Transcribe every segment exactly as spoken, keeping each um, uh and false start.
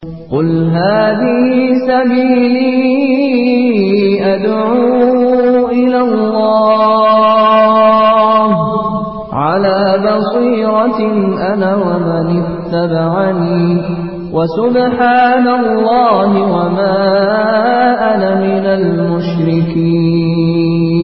قل هذه سبيلي أدعو إلى الله على بصيرة أنا ومن اتبعني وسبحان الله وما أنا من المشركين.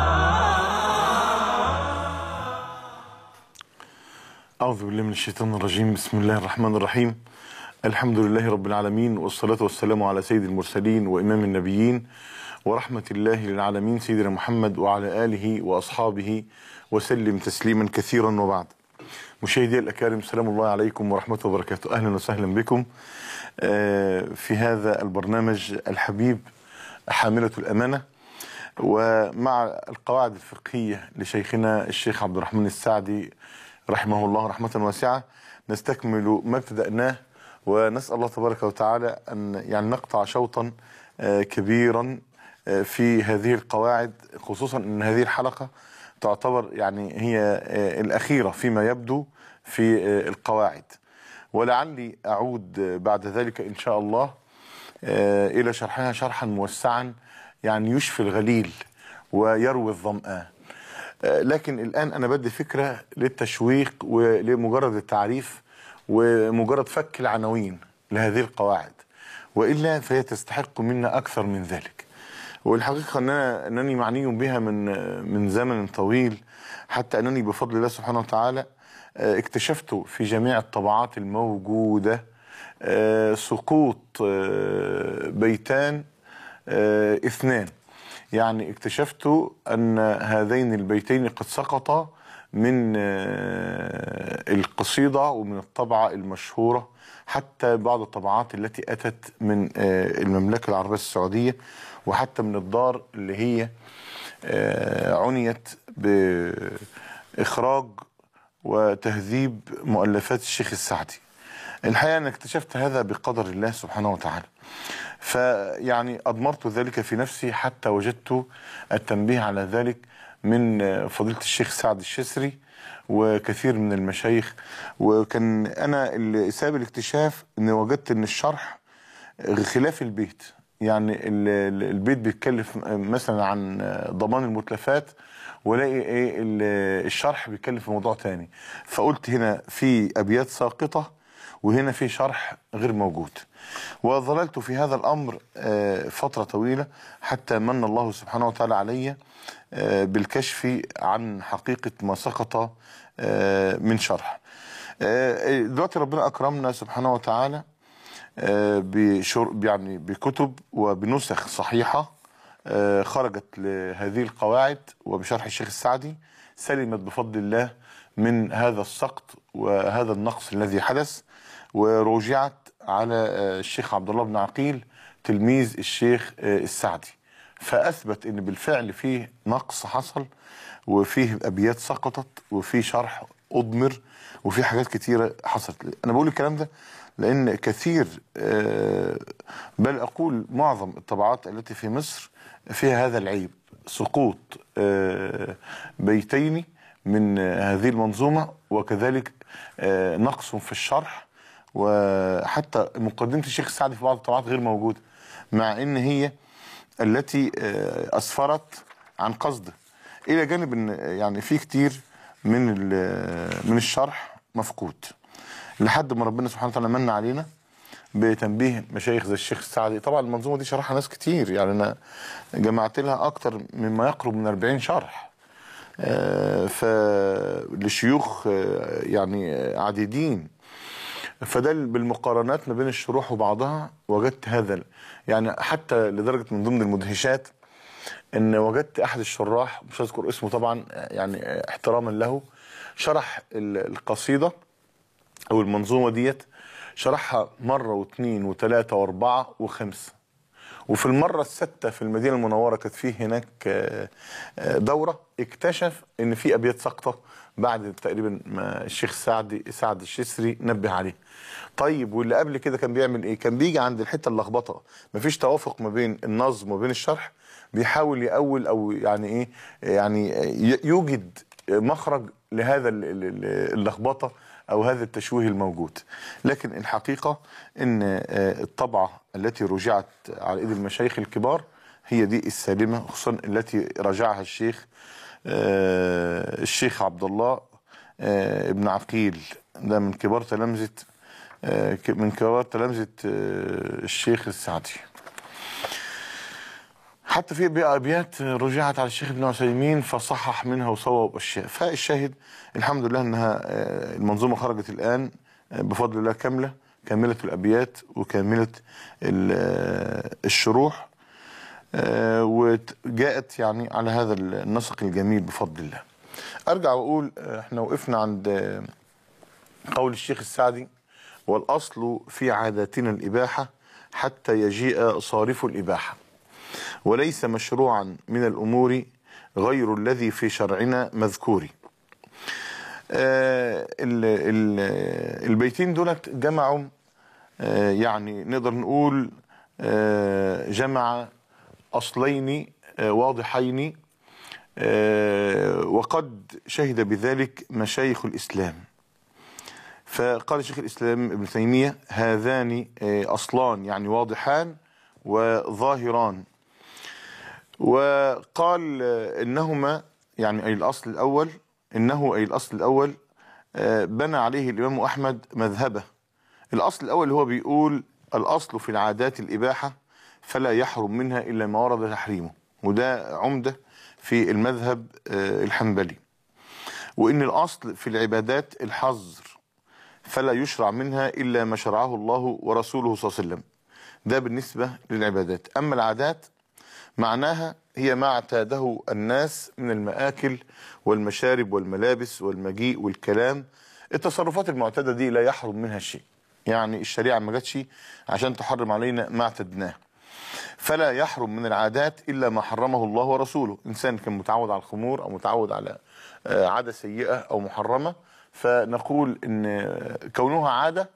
أعوذ بالله من الشيطان الرجيم. بسم الله الرحمن الرحيم. الحمد لله رب العالمين، والصلاة والسلام على سيد المرسلين وإمام النبيين ورحمة الله للعالمين سيدنا محمد وعلى آله وأصحابه وسلم تسليما كثيرا. وبعد، مشاهدي الأكارم، سلام الله عليكم ورحمة الله وبركاته. أهلا وسهلا بكم في هذا البرنامج الحبيب حاملة الأمانة، ومع القواعد الفقهية لشيخنا الشيخ عبد الرحمن السعدي رحمه الله رحمة واسعة. نستكمل ما ابتدأناه، ونسأل الله تبارك وتعالى أن يعني نقطع شوطا كبيرا في هذه القواعد، خصوصا أن هذه الحلقة تعتبر يعني هي الأخيرة فيما يبدو في القواعد، ولعلي أعود بعد ذلك إن شاء الله إلى شرحها شرحا موسعا يعني يشفي الغليل ويروي الظمآن. لكن الآن أنا بدي فكرة للتشويق ولمجرد التعريف ومجرد فك العناوين لهذه القواعد، وإلا فهي تستحق منا أكثر من ذلك. والحقيقة أننا أنني معني بها من من زمن طويل، حتى أنني بفضل الله سبحانه وتعالى اكتشفت في جميع الطبعات الموجودة سقوط بيتان اثنان. يعني اكتشفت أن هذين البيتين قد سقطا من القصيدة ومن الطبعة المشهورة، حتى بعض الطبعات التي أتت من المملكة العربية السعودية، وحتى من الدار اللي هي عنيت بإخراج وتهذيب مؤلفات الشيخ السعدي. الحقيقة أنا اكتشفت هذا بقدر الله سبحانه وتعالى، فيعني أضمرت ذلك في نفسي حتى وجدت التنبيه على ذلك من فضيلة الشيخ سعد الشسري وكثير من المشايخ. وكان أنا اللي سبب الاكتشاف أن وجدت أن الشرح خلاف البيت. يعني البيت بيتكلف مثلا عن ضمان المتلفات، ولاقي ايه الشرح بيتكلم في موضوع تاني. فقلت هنا في أبيات ساقطة وهنا في شرح غير موجود، وظللت في هذا الأمر فترة طويلة حتى من الله سبحانه وتعالى علي بالكشف عن حقيقة ما سقط من شرح. دلوقتي ربنا أكرمنا سبحانه وتعالى يعني بكتب وبنسخ صحيحة خرجت لهذه القواعد وبشرح الشيخ السعدي، سلمت بفضل الله من هذا السقط وهذا النقص الذي حدث، ورجعت على الشيخ عبد الله بن عقيل تلميذ الشيخ السعدي، فأثبت أن بالفعل فيه نقص حصل، وفيه أبيات سقطت، وفيه شرح أضمر، وفيه حاجات كتيرة حصلت. أنا بقول الكلام ده لأن كثير بل أقول معظم الطبعات التي في مصر فيها هذا العيب، سقوط بيتين من هذه المنظومة، وكذلك نقص في الشرح، وحتى مقدمة الشيخ السعدي في بعض الطبعات غير موجودة، مع ان هي التي اسفرت عن قصده، الى جانب ان يعني في كتير من من الشرح مفقود، لحد ما ربنا سبحانه وتعالى من علينا بتنبيه مشايخ زي الشيخ السعدي. طبعا المنظومة دي شرحها ناس كتير، يعني انا جمعت لها اكتر مما يقرب من أربعين شرح فلشيوخ يعني عديدين. فده بالمقارنات ما بين الشروح وبعضها وجدت هذا، يعني حتى لدرجة من ضمن المدهشات ان وجدت احد الشراح، مش هذكر اسمه طبعا يعني احتراما له، شرح القصيدة او المنظومة ديت، شرحها مرة واثنين وثلاثة واربعة وخمسة، وفي المرة الستة في المدينة المنورة كانت فيه هناك دورة، اكتشف ان في ابيات سقطة بعد تقريبا ما الشيخ سعد سعد الشسري نبه عليه. طيب واللي قبل كده كان بيعمل ايه؟ كان بيجي عند الحته اللخبطه مفيش توافق ما بين النظم وبين الشرح، بيحاول يأول او يعني ايه يعني يوجد مخرج لهذا اللخبطه أو هذا التشويه الموجود. لكن الحقيقة أن الطبعة التي رجعت على إيد المشايخ الكبار هي دي السالمة، خصوصا التي رجعها الشيخ الشيخ عبد الله ابن عقيل، ده من كبار تلامذة من كبار تلامذة الشيخ السعدي. حتى في أبيات رجعت على الشيخ ابن عثيمين فصحح منها وصوب أشياء. فالشاهد الحمد لله أنها المنظومة خرجت الآن بفضل الله كاملة، كاملة الأبيات وكاملة الشروح، وجاءت يعني على هذا النسق الجميل بفضل الله. أرجع وأقول احنا وقفنا عند قول الشيخ السعدي: والأصل في عاداتنا الإباحة حتى يجيء صارف الإباحة، وليس مشروعا من الأمور غير الذي في شرعنا مذكور. آه ال ال البيتين دولت جمعوا، آه يعني نقدر نقول آه جمع أصلين آه واضحين، آه وقد شهد بذلك مشايخ الإسلام. فقال شيخ الإسلام ابن تيمية: هذان آه أصلان يعني واضحان وظاهران. وقال إنهما يعني أي الأصل الأول إنه أي الأصل الأول بنى عليه الإمام أحمد مذهبه. الأصل الأول هو بيقول: الأصل في العادات الإباحة فلا يحرم منها إلا ما ورد تحريمه، وده عمدة في المذهب الحنبلي. وإن الأصل في العبادات الحظر فلا يشرع منها إلا ما شرعه الله ورسوله صلى الله عليه وسلم، ده بالنسبة للعبادات. أما العادات معناها هي ما اعتاده الناس من المآكل والمشارب والملابس والمجيء والكلام. التصرفات المعتادة دي لا يحرم منها شيء، يعني الشريعة ما جاتش عشان تحرم علينا ما اعتدناه. فلا يحرم من العادات إلا ما حرمه الله ورسوله. إنسان كان متعود على الخمور أو متعود على عادة سيئة أو محرمة، فنقول إن كونها عادة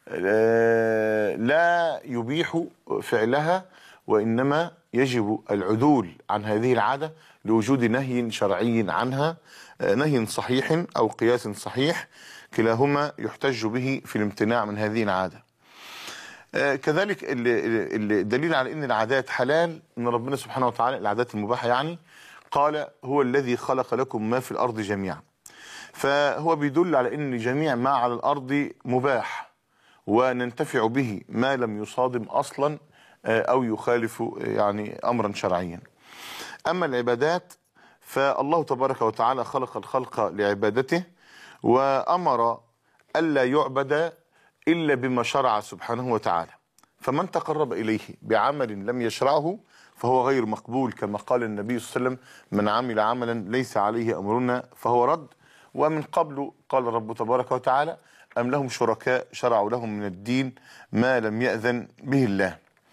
لا يبيح فعلها، وإنما يجب العدول عن هذه العادة لوجود نهي شرعي عنها، نهي صحيح أو قياس صحيح، كلاهما يحتج به في الامتناع من هذه العادة. كذلك الدليل على أن العادات حلال أن ربنا سبحانه وتعالى، العادات المباحة يعني، قال: هو الذي خلق لكم ما في الأرض جميعا. فهو بيدل على أن جميع ما على الأرض مباح، وننتفع به ما لم يصادم أصلا أو يخالف يعني أمرا شرعيا. أما العبادات فالله تبارك وتعالى خلق الخلق لعبادته، وأمر ألا يعبد إلا بما شرع سبحانه وتعالى. فمن تقرب إليه بعمل لم يشرعه فهو غير مقبول، كما قال النبي صلى الله عليه وسلم: من عمل عملا ليس عليه أمرنا فهو رد. ومن قبل قال رب تبارك وتعالى: أم لهم شركاء شرعوا لهم من الدين ما لم يأذن به الله.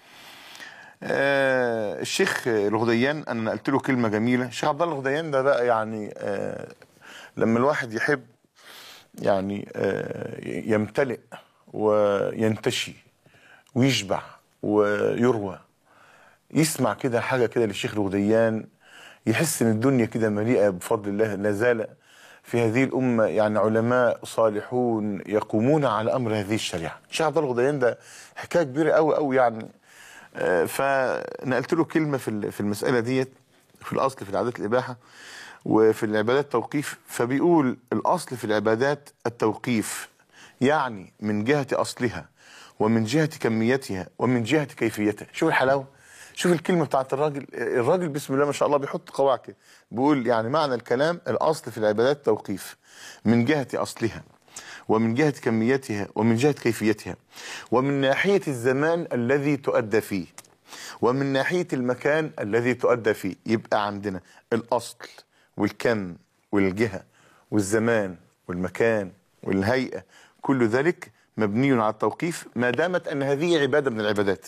آه الشيخ الغديان أنا نقلت له كلمة جميلة. الشيخ عبد الله الغديان ده بقى يعني آه لما الواحد يحب يعني آه يمتلئ وينتشي ويشبع ويروى، يسمع كده حاجة كده للشيخ الغديان، يحس ان الدنيا كده مليئة بفضل الله. لا زال في هذه الأمة يعني علماء صالحون يقومون على أمر هذه الشريعة. الشيخ عبد الله الغديان ده حكاية كبيرة قوي قوي يعني. فنقلت له كلمة في في المسألة ديت، في الأصل في العادات الإباحة وفي العبادات توقيف. فبيقول: الأصل في العبادات التوقيف، يعني من جهة أصلها ومن جهة كميتها ومن جهة كيفيتها. شوف الحلاوة، شوف الكلمة بتاعت الراجل. الراجل بسم الله ما شاء الله بيحط قواعد كده، بيقول يعني معنى الكلام: الأصل في العبادات توقيف من جهة أصلها ومن جهة كميتها ومن جهة كيفيتها، ومن ناحية الزمان الذي تؤدى فيه، ومن ناحية المكان الذي تؤدى فيه. يبقى عندنا الأصل والكم والجهة والزمان والمكان والهيئة، كل ذلك مبني على التوقيف ما دامت أن هذه عبادة من العبادات.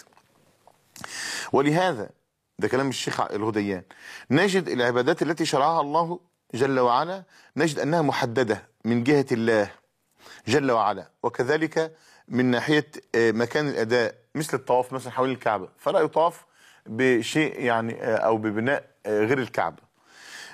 ولهذا ده كلام الشيخ الغديان، نجد العبادات التي شرعها الله جل وعلا نجد أنها محددة من جهة الله جل وعلا، وكذلك من ناحية مكان الأداء، مثل الطواف مثلا حول الكعبة، فلا يطاف بشيء يعني أو ببناء غير الكعبة.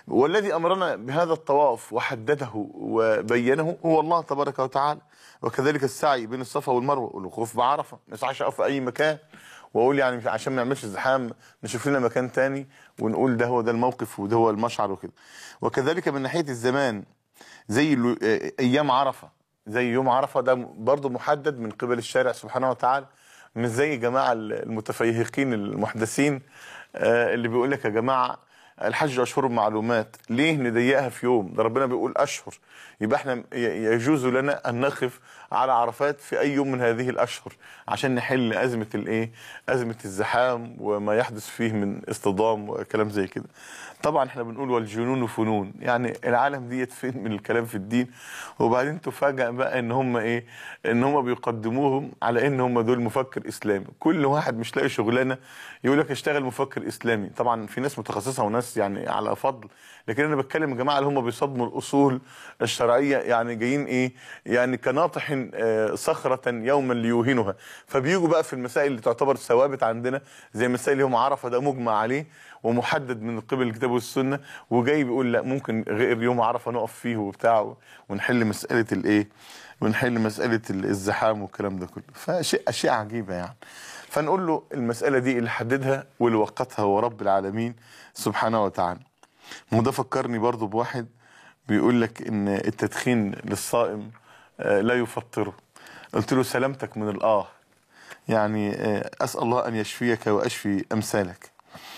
والذي أمرنا بهذا الطواف وحدده وبينه هو الله تبارك وتعالى. وكذلك السعي بين الصفا والمروة والوقوف بعرفة، ما يسعش أقف في أي مكان وأقول يعني عشان ما يعملش زحام نشوف لنا مكان تاني ونقول ده هو ده الموقف وده هو المشعر وكده. وكذلك من ناحية الزمان زي أيام عرفة، زي يوم عرفة ده برضو محدد من قبل الشارع سبحانه وتعالى، مش زي جماعة المتفيهقين المحدثين اللي بيقول لك يا جماعة الحج أشهر معلومات، ليه نضيقها في يوم؟ ده ربنا بيقول أشهر، يبقى احنا يجوز لنا أن نقف على عرفات في أي يوم من هذه الأشهر عشان نحل أزمة الإيه؟ أزمة الزحام وما يحدث فيه من اصطدام وكلام زي كده. طبعا احنا بنقول والجنون فنون، يعني العالم ديت فين من الكلام في الدين؟ وبعدين تفاجأ بقى ان هم ايه؟ ان هم بيقدموهم على ان هم دول مفكر اسلامي، كل واحد مش لاقي شغلانه يقول لك اشتغل مفكر اسلامي. طبعا في ناس متخصصه وناس يعني على فضل، لكن انا بتكلم يا جماعه اللي هم بيصدموا الاصول الشرعيه، يعني جايين ايه؟ يعني كناطح صخره يوما ليوهنها، فبيجوا بقى في المسائل اللي تعتبر ثوابت عندنا زي مسائل يوم عرفه ده مجمع عليه ومحدد من قبل الكتاب والسنه، وجاي بيقول لا ممكن غير يوم عرفه نقف فيه وبتاع ونحل مساله الايه؟ ونحل مساله الزحام والكلام ده كله. فشيء اشياء عجيبه يعني. فنقول له المساله دي اللي حددها واللي وقتها هو رب العالمين سبحانه وتعالى. وده فكرني برضو بواحد بيقول لك ان التدخين للصائم لا يفطره. قلت له سلامتك من الاه، يعني اسال الله ان يشفيك واشفي امثالك.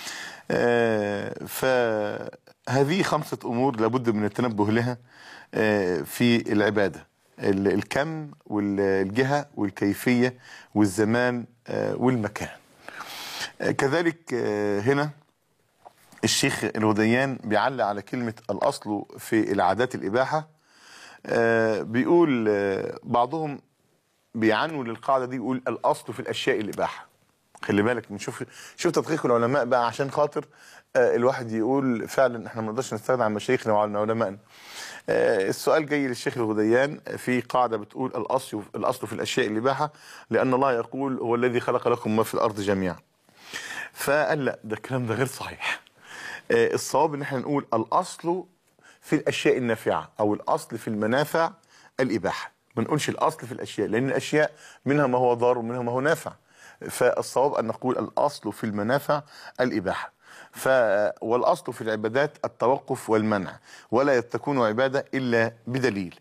آه فهذه خمسة أمور لابد من التنبه لها آه في العبادة: الكم والجهة والكيفية والزمان آه والمكان. آه كذلك آه هنا الشيخ الغديان بيعلق على كلمة الأصل في العادات الإباحة. آه بيقول آه بعضهم بيعنوا للقاعدة دي يقول الأصل في الأشياء الإباحة. خلي بالك بنشوف شوف تدقيق العلماء بقى عشان خاطر آه الواحد يقول فعلا احنا ما نقدرش نستغنى عن مشايخنا وعن علمائنا. آه السؤال جاي للشيخ الغديان في قاعده بتقول الاصل الاصل في الاشياء الاباحه، لان الله يقول هو الذي خلق لكم ما في الارض جميعا. فقال لا ده الكلام ده غير صحيح. آه الصواب ان احنا نقول الاصل في الاشياء النافعه او الاصل في المنافع الاباحه، ما نقولش الاصل في الاشياء، لان الاشياء منها ما هو ضار ومنها ما هو نافع. فالصواب أن نقول الأصل في المنافع الإباحة. ف والأصل في العبادات التوقف والمنع، ولا تكون عبادة إلا بدليل.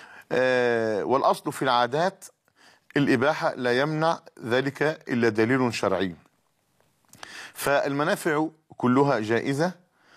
أه والأصل في العادات الإباحة، لا يمنع ذلك إلا دليل شرعي. فالمنافع كلها جائزة،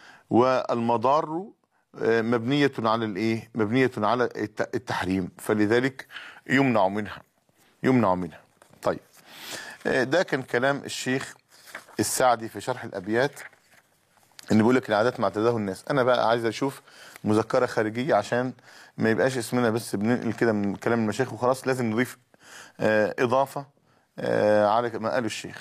والمضار مبنية على الإيه؟ مبنية على التحريم، فلذلك يمنع منها يمنع منها. طيب ده كان كلام الشيخ السعدي في شرح الأبيات، ان بيقول لك العادات ما اعتاده الناس. انا بقى عايز اشوف مذكره خارجيه عشان ما يبقاش اسمنا بس بننقل كده من كلام المشايخ وخلاص، لازم نضيف آه اضافه آه على ما قاله الشيخ.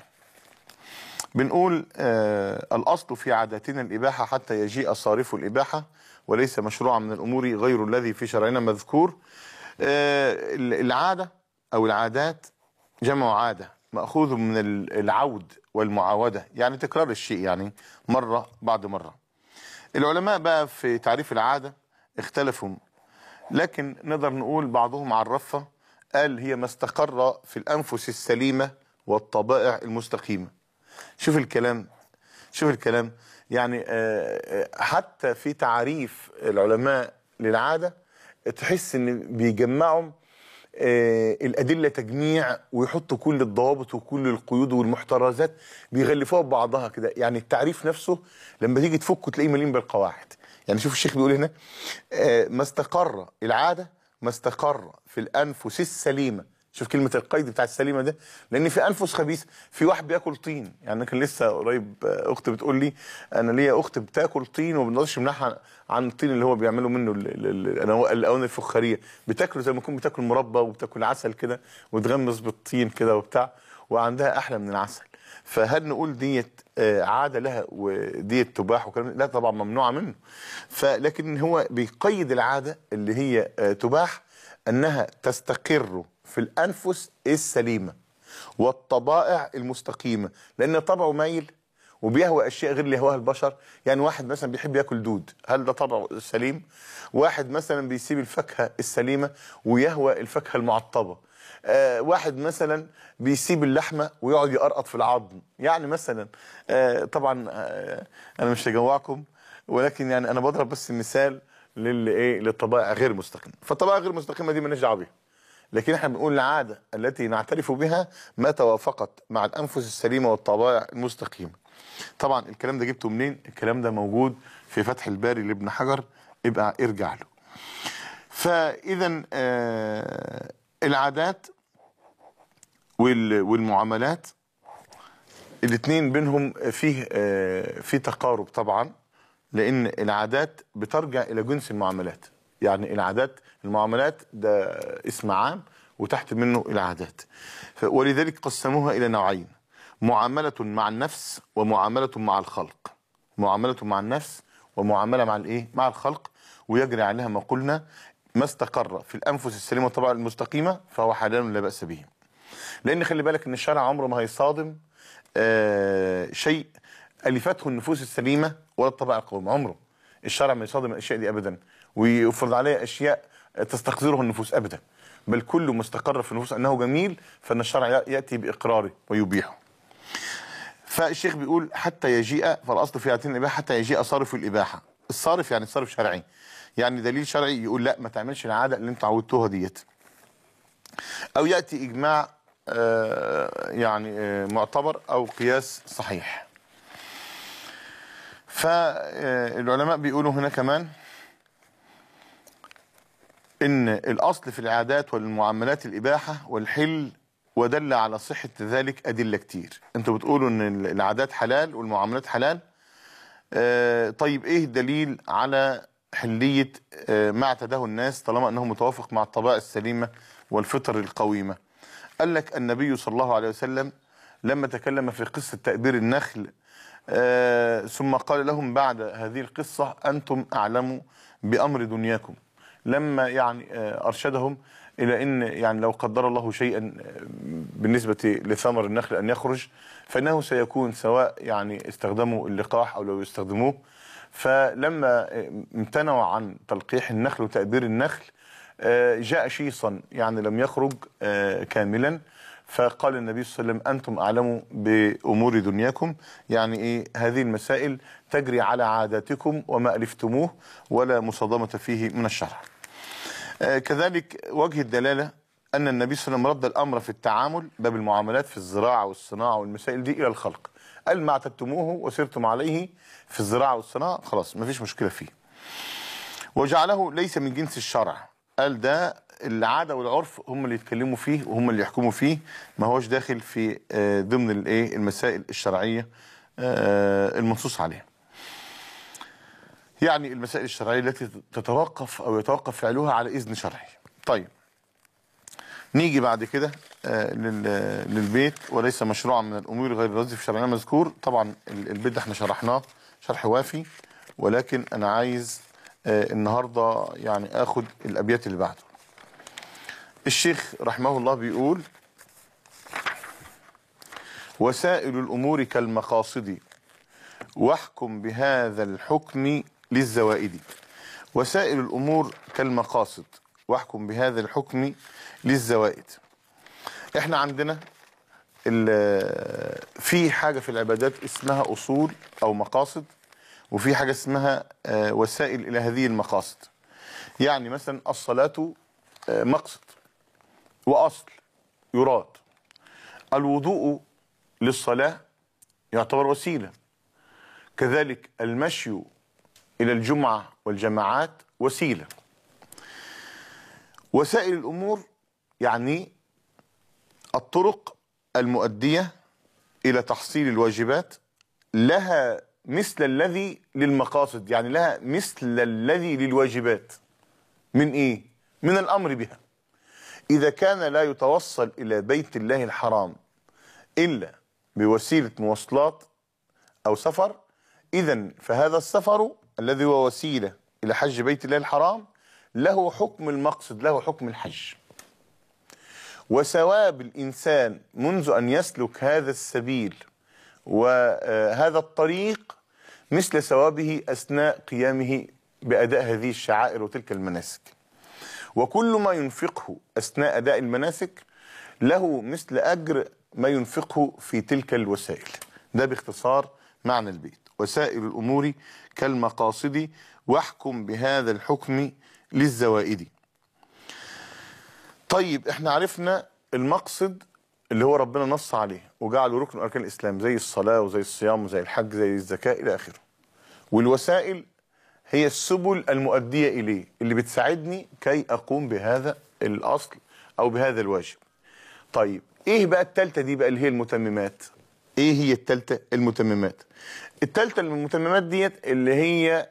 بنقول آه الاصل في عاداتنا الاباحه حتى يجيء صارف الاباحه، وليس مشروعا من الامور غير الذي في شرعنا مذكور. آه العاده او العادات جمع عاده مأخوذ من العود والمعاودة، يعني تكرار الشيء يعني مرة بعد مرة. العلماء بقى في تعريف العادة اختلفوا، لكن نقدر نقول بعضهم عرفها قال هي ما استقر في الأنفس السليمة والطبائع المستقيمة. شوف الكلام شوف الكلام يعني حتى في تعريف العلماء للعادة تحس ان بيجمعوا آه الأدلة تجميع، ويحطوا كل الضوابط وكل القيود والمحترزات بيغلفوها ببعضها كده. يعني التعريف نفسه لما تيجي تفكه تلاقيه مليان بالقواعد. يعني شوف الشيخ بيقول هنا آه ما استقر العادة ما استقر في الأنفس السليمة. شوف كلمة القيد بتاع السليمة ده، لأن في أنفس خبيث. في واحد بياكل طين، يعني أنا كان لسه قريب أخت بتقول لي أنا ليا أخت بتاكل طين وما بنقدرش نمنعها عن الطين اللي هو بيعملوا منه الأواني الفخارية، بتاكله زي ما يكون بتاكل مربى وبتاكل عسل كده وتغمس بالطين كده وبتاع، وعندها أحلى من العسل. فهل نقول ديت عادة لها وديت تباح وكلام؟ لا طبعا ممنوعة منه. فلكن هو بيقيد العادة اللي هي تباح أنها تستقر في الأنفس السليمة والطبائع المستقيمة، لأن طبعه مايل وبيهوى اشياء غير اللي يهواها البشر. يعني واحد مثلا بيحب ياكل دود، هل ده طبع سليم؟ واحد مثلا بيسيب الفاكهه السليمه ويهوى الفاكهه المعطبه. آه واحد مثلا بيسيب اللحمه ويقعد يقرقط في العظم. يعني مثلا آه طبعا آه انا مش هجوعكم، ولكن يعني انا بضرب بس المثال للي ايه للطبائع غير مستقيمه. فالطبائع غير مستقيمه دي مالناش دعوه بيها، لكن احنا بنقول العاده التي نعترف بها ما توافقت مع الانفس السليمه والطبائع المستقيمه. طبعا الكلام ده جبته منين؟ الكلام ده موجود في فتح الباري لابن حجر، ابقى ارجع له. فاذا آه العادات والمعاملات الاثنين بينهم فيه آه في تقارب طبعا، لان العادات بترجع الى جنس المعاملات. يعني العادات المعاملات ده اسم عام وتحت منه العادات. ولذلك قسموها الى نوعين: معاملة مع النفس ومعاملة مع الخلق. معاملة مع النفس ومعاملة مع الايه؟ مع الخلق. ويجري عليها ما قلنا: ما استقر في الانفس السليمه والطبائع المستقيمه فهو حلال لا باس به. لان خلي بالك ان الشرع عمره ما هيصادم آه شيء الفته النفوس السليمه ولا الطبائع القويمه. عمره الشرع ما يصادم الاشياء دي ابدا ويفرض عليها اشياء تستقذره النفوس ابدا، بل كل مستقر في النفوس انه جميل فان الشرع ياتي باقراره ويبيحه. فالشيخ بيقول: حتى يجيء، فالاصل في هاتين الاباحه حتى يجيء صارف الاباحه. الصارف يعني صارف شرعي، يعني دليل شرعي يقول لا ما تعملش العاده اللي انت عودتوها ديت، او ياتي اجماع آه يعني آه معتبر او قياس صحيح. فالعلماء بيقولوا هنا كمان ان الاصل في العادات والمعاملات الاباحه والحل، ودل على صحه ذلك ادله كتير. انتوا بتقولوا ان العادات حلال والمعاملات حلال، آه طيب ايه الدليل على حليه آه ما اعتاده الناس طالما انه متوافق مع الطبائع السليمه والفطر القويمه؟ قال لك النبي صلى الله عليه وسلم لما تكلم في قصه تأبير النخل آه ثم قال لهم بعد هذه القصه: انتم اعلم بامر دنياكم. لما يعني آه ارشدهم الى ان يعني لو قدر الله شيئا بالنسبه لثمر النخل ان يخرج فانه سيكون سواء يعني استخدموا اللقاح او لو يستخدموه. فلما امتنعوا عن تلقيح النخل وتأبير النخل جاء شيصا يعني لم يخرج كاملا، فقال النبي صلى الله عليه وسلم: انتم اعلموا بامور دنياكم. يعني ايه؟ هذه المسائل تجري على عاداتكم وما الفتموه ولا مصادمه فيه من الشرع. كذلك وجه الدلاله ان النبي صلى الله عليه وسلم رد الامر في التعامل باب المعاملات في الزراعه والصناعه والمسائل دي الى الخلق. قال: ما اعتدتموه وسرتم عليه في الزراعه والصناعه خلاص ما فيش مشكله فيه. وجعله ليس من جنس الشرع. قال ده العاده والعرف هم اللي يتكلموا فيه وهم اللي يحكموا فيه، ما هوش داخل في ضمن الايه المسائل الشرعيه المنصوص عليها. يعني المسائل الشرعيه التي تتوقف او يتوقف فعلها على اذن شرعي. طيب نيجي بعد كده للبيت: وليس مشروعا من الامور غير الرز في شرعنا مذكور. طبعا البيت ده احنا شرحناه شرح وافي، ولكن انا عايز النهارده يعني اخد الابيات اللي بعده. الشيخ رحمه الله بيقول: وسائل الامور كالمقاصد واحكم بهذا الحكم للزوائد. وسائل الامور كالمقاصد واحكم بهذا الحكم للزوائد. احنا عندنا في حاجه في العبادات اسمها اصول او مقاصد، وفي حاجه اسمها وسائل الى هذه المقاصد. يعني مثلا الصلاه مقصد واصل يراد، الوضوء للصلاه يعتبر وسيله، كذلك المشي الى الجمعه والجماعات وسيله. وسائل الامور يعني الطرق المؤديه الى تحصيل الواجبات لها مثل الذي للمقاصد، يعني لها مثل الذي للواجبات. من ايه؟ من الامر بها. اذا كان لا يتوصل الى بيت الله الحرام الا بوسيله مواصلات او سفر، اذا فهذا السفر الذي هو وسيله الى حج بيت الله الحرام له حكم المقصد، له حكم الحج. وثواب الانسان منذ ان يسلك هذا السبيل وهذا الطريق مثل ثوابه أثناء قيامه بأداء هذه الشعائر وتلك المناسك. وكل ما ينفقه أثناء أداء المناسك له مثل أجر ما ينفقه في تلك الوسائل. ده باختصار معنى البيت. وسائل الأمور كالمقاصد واحكم بهذا الحكم للزوائد. طيب احنا عرفنا المقصد اللي هو ربنا نص عليه وجعله ركن من أركان الإسلام، زي الصلاة وزي الصيام وزي الحج زي الزكاة إلى آخره. والوسائل هي السبل المؤدية إليه اللي بتساعدني كي أقوم بهذا الأصل أو بهذا الواجب. طيب إيه بقى التالتة دي بقى اللي هي المتممات؟ إيه هي التالتة؟ المتممات. التالتة المتممات ديت اللي هي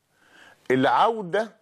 العودة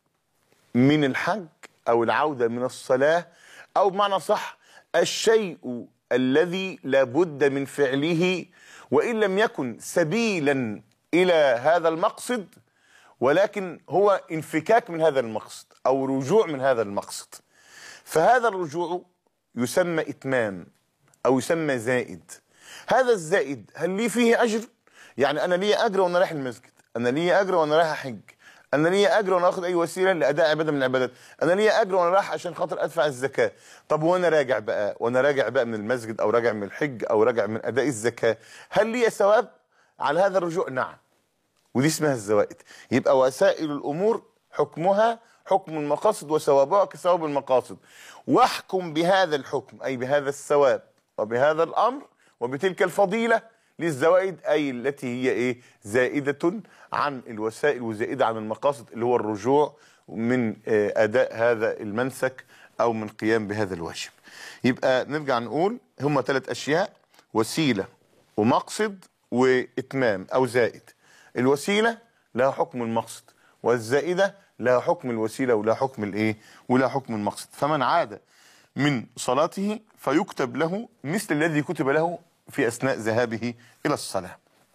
من الحج أو العودة من الصلاة، أو بمعنى صح الشيء الذي لابد من فعله وإن لم يكن سبيلا إلى هذا المقصد، ولكن هو انفكاك من هذا المقصد أو رجوع من هذا المقصد. فهذا الرجوع يسمى إتمام أو يسمى زائد. هذا الزائد هل لي فيه أجر؟ يعني أنا لي أجر وأنا رايح المسجد، أنا لي أجر وأنا رايح أحج، أنا لي أجر وأنا آخذ أي وسيلة لأداء عبادة من العبادات، أنا لي أجر وأنا رايح عشان خاطر أدفع الزكاة. طب وأنا راجع بقى وأنا راجع بقى من المسجد أو راجع من الحج أو راجع من أداء الزكاة، هل لي ثواب على هذا الرجوع؟ نعم. ودي اسمها الزوائد. يبقى وسائل الأمور حكمها حكم المقاصد وثوابها كثواب المقاصد. واحكم بهذا الحكم أي بهذا الثواب وبهذا الأمر وبتلك الفضيلة للزوائد، أي التي هي إيه؟ زائدة عن الوسائل وزائدة عن المقاصد، اللي هو الرجوع من أداء هذا المنسك أو من قيام بهذا الواجب. يبقى نرجع نقول هما ثلاث أشياء: وسيلة ومقصد وإتمام أو زائد. الوسيلة لها حكم المقصد، والزائدة لها حكم الوسيلة ولا حكم الإيه؟ ولا حكم المقصد. فمن عاد من صلاته فيكتب له مثل الذي كتب له في أثناء ذهابه إلى الصلاة.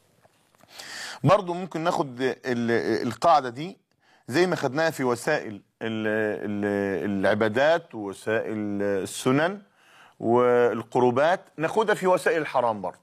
برضو ممكن ناخد القاعدة دي زي ما خدناها في وسائل العبادات ووسائل السنن والقربات، ناخدها في وسائل الحرام برضو.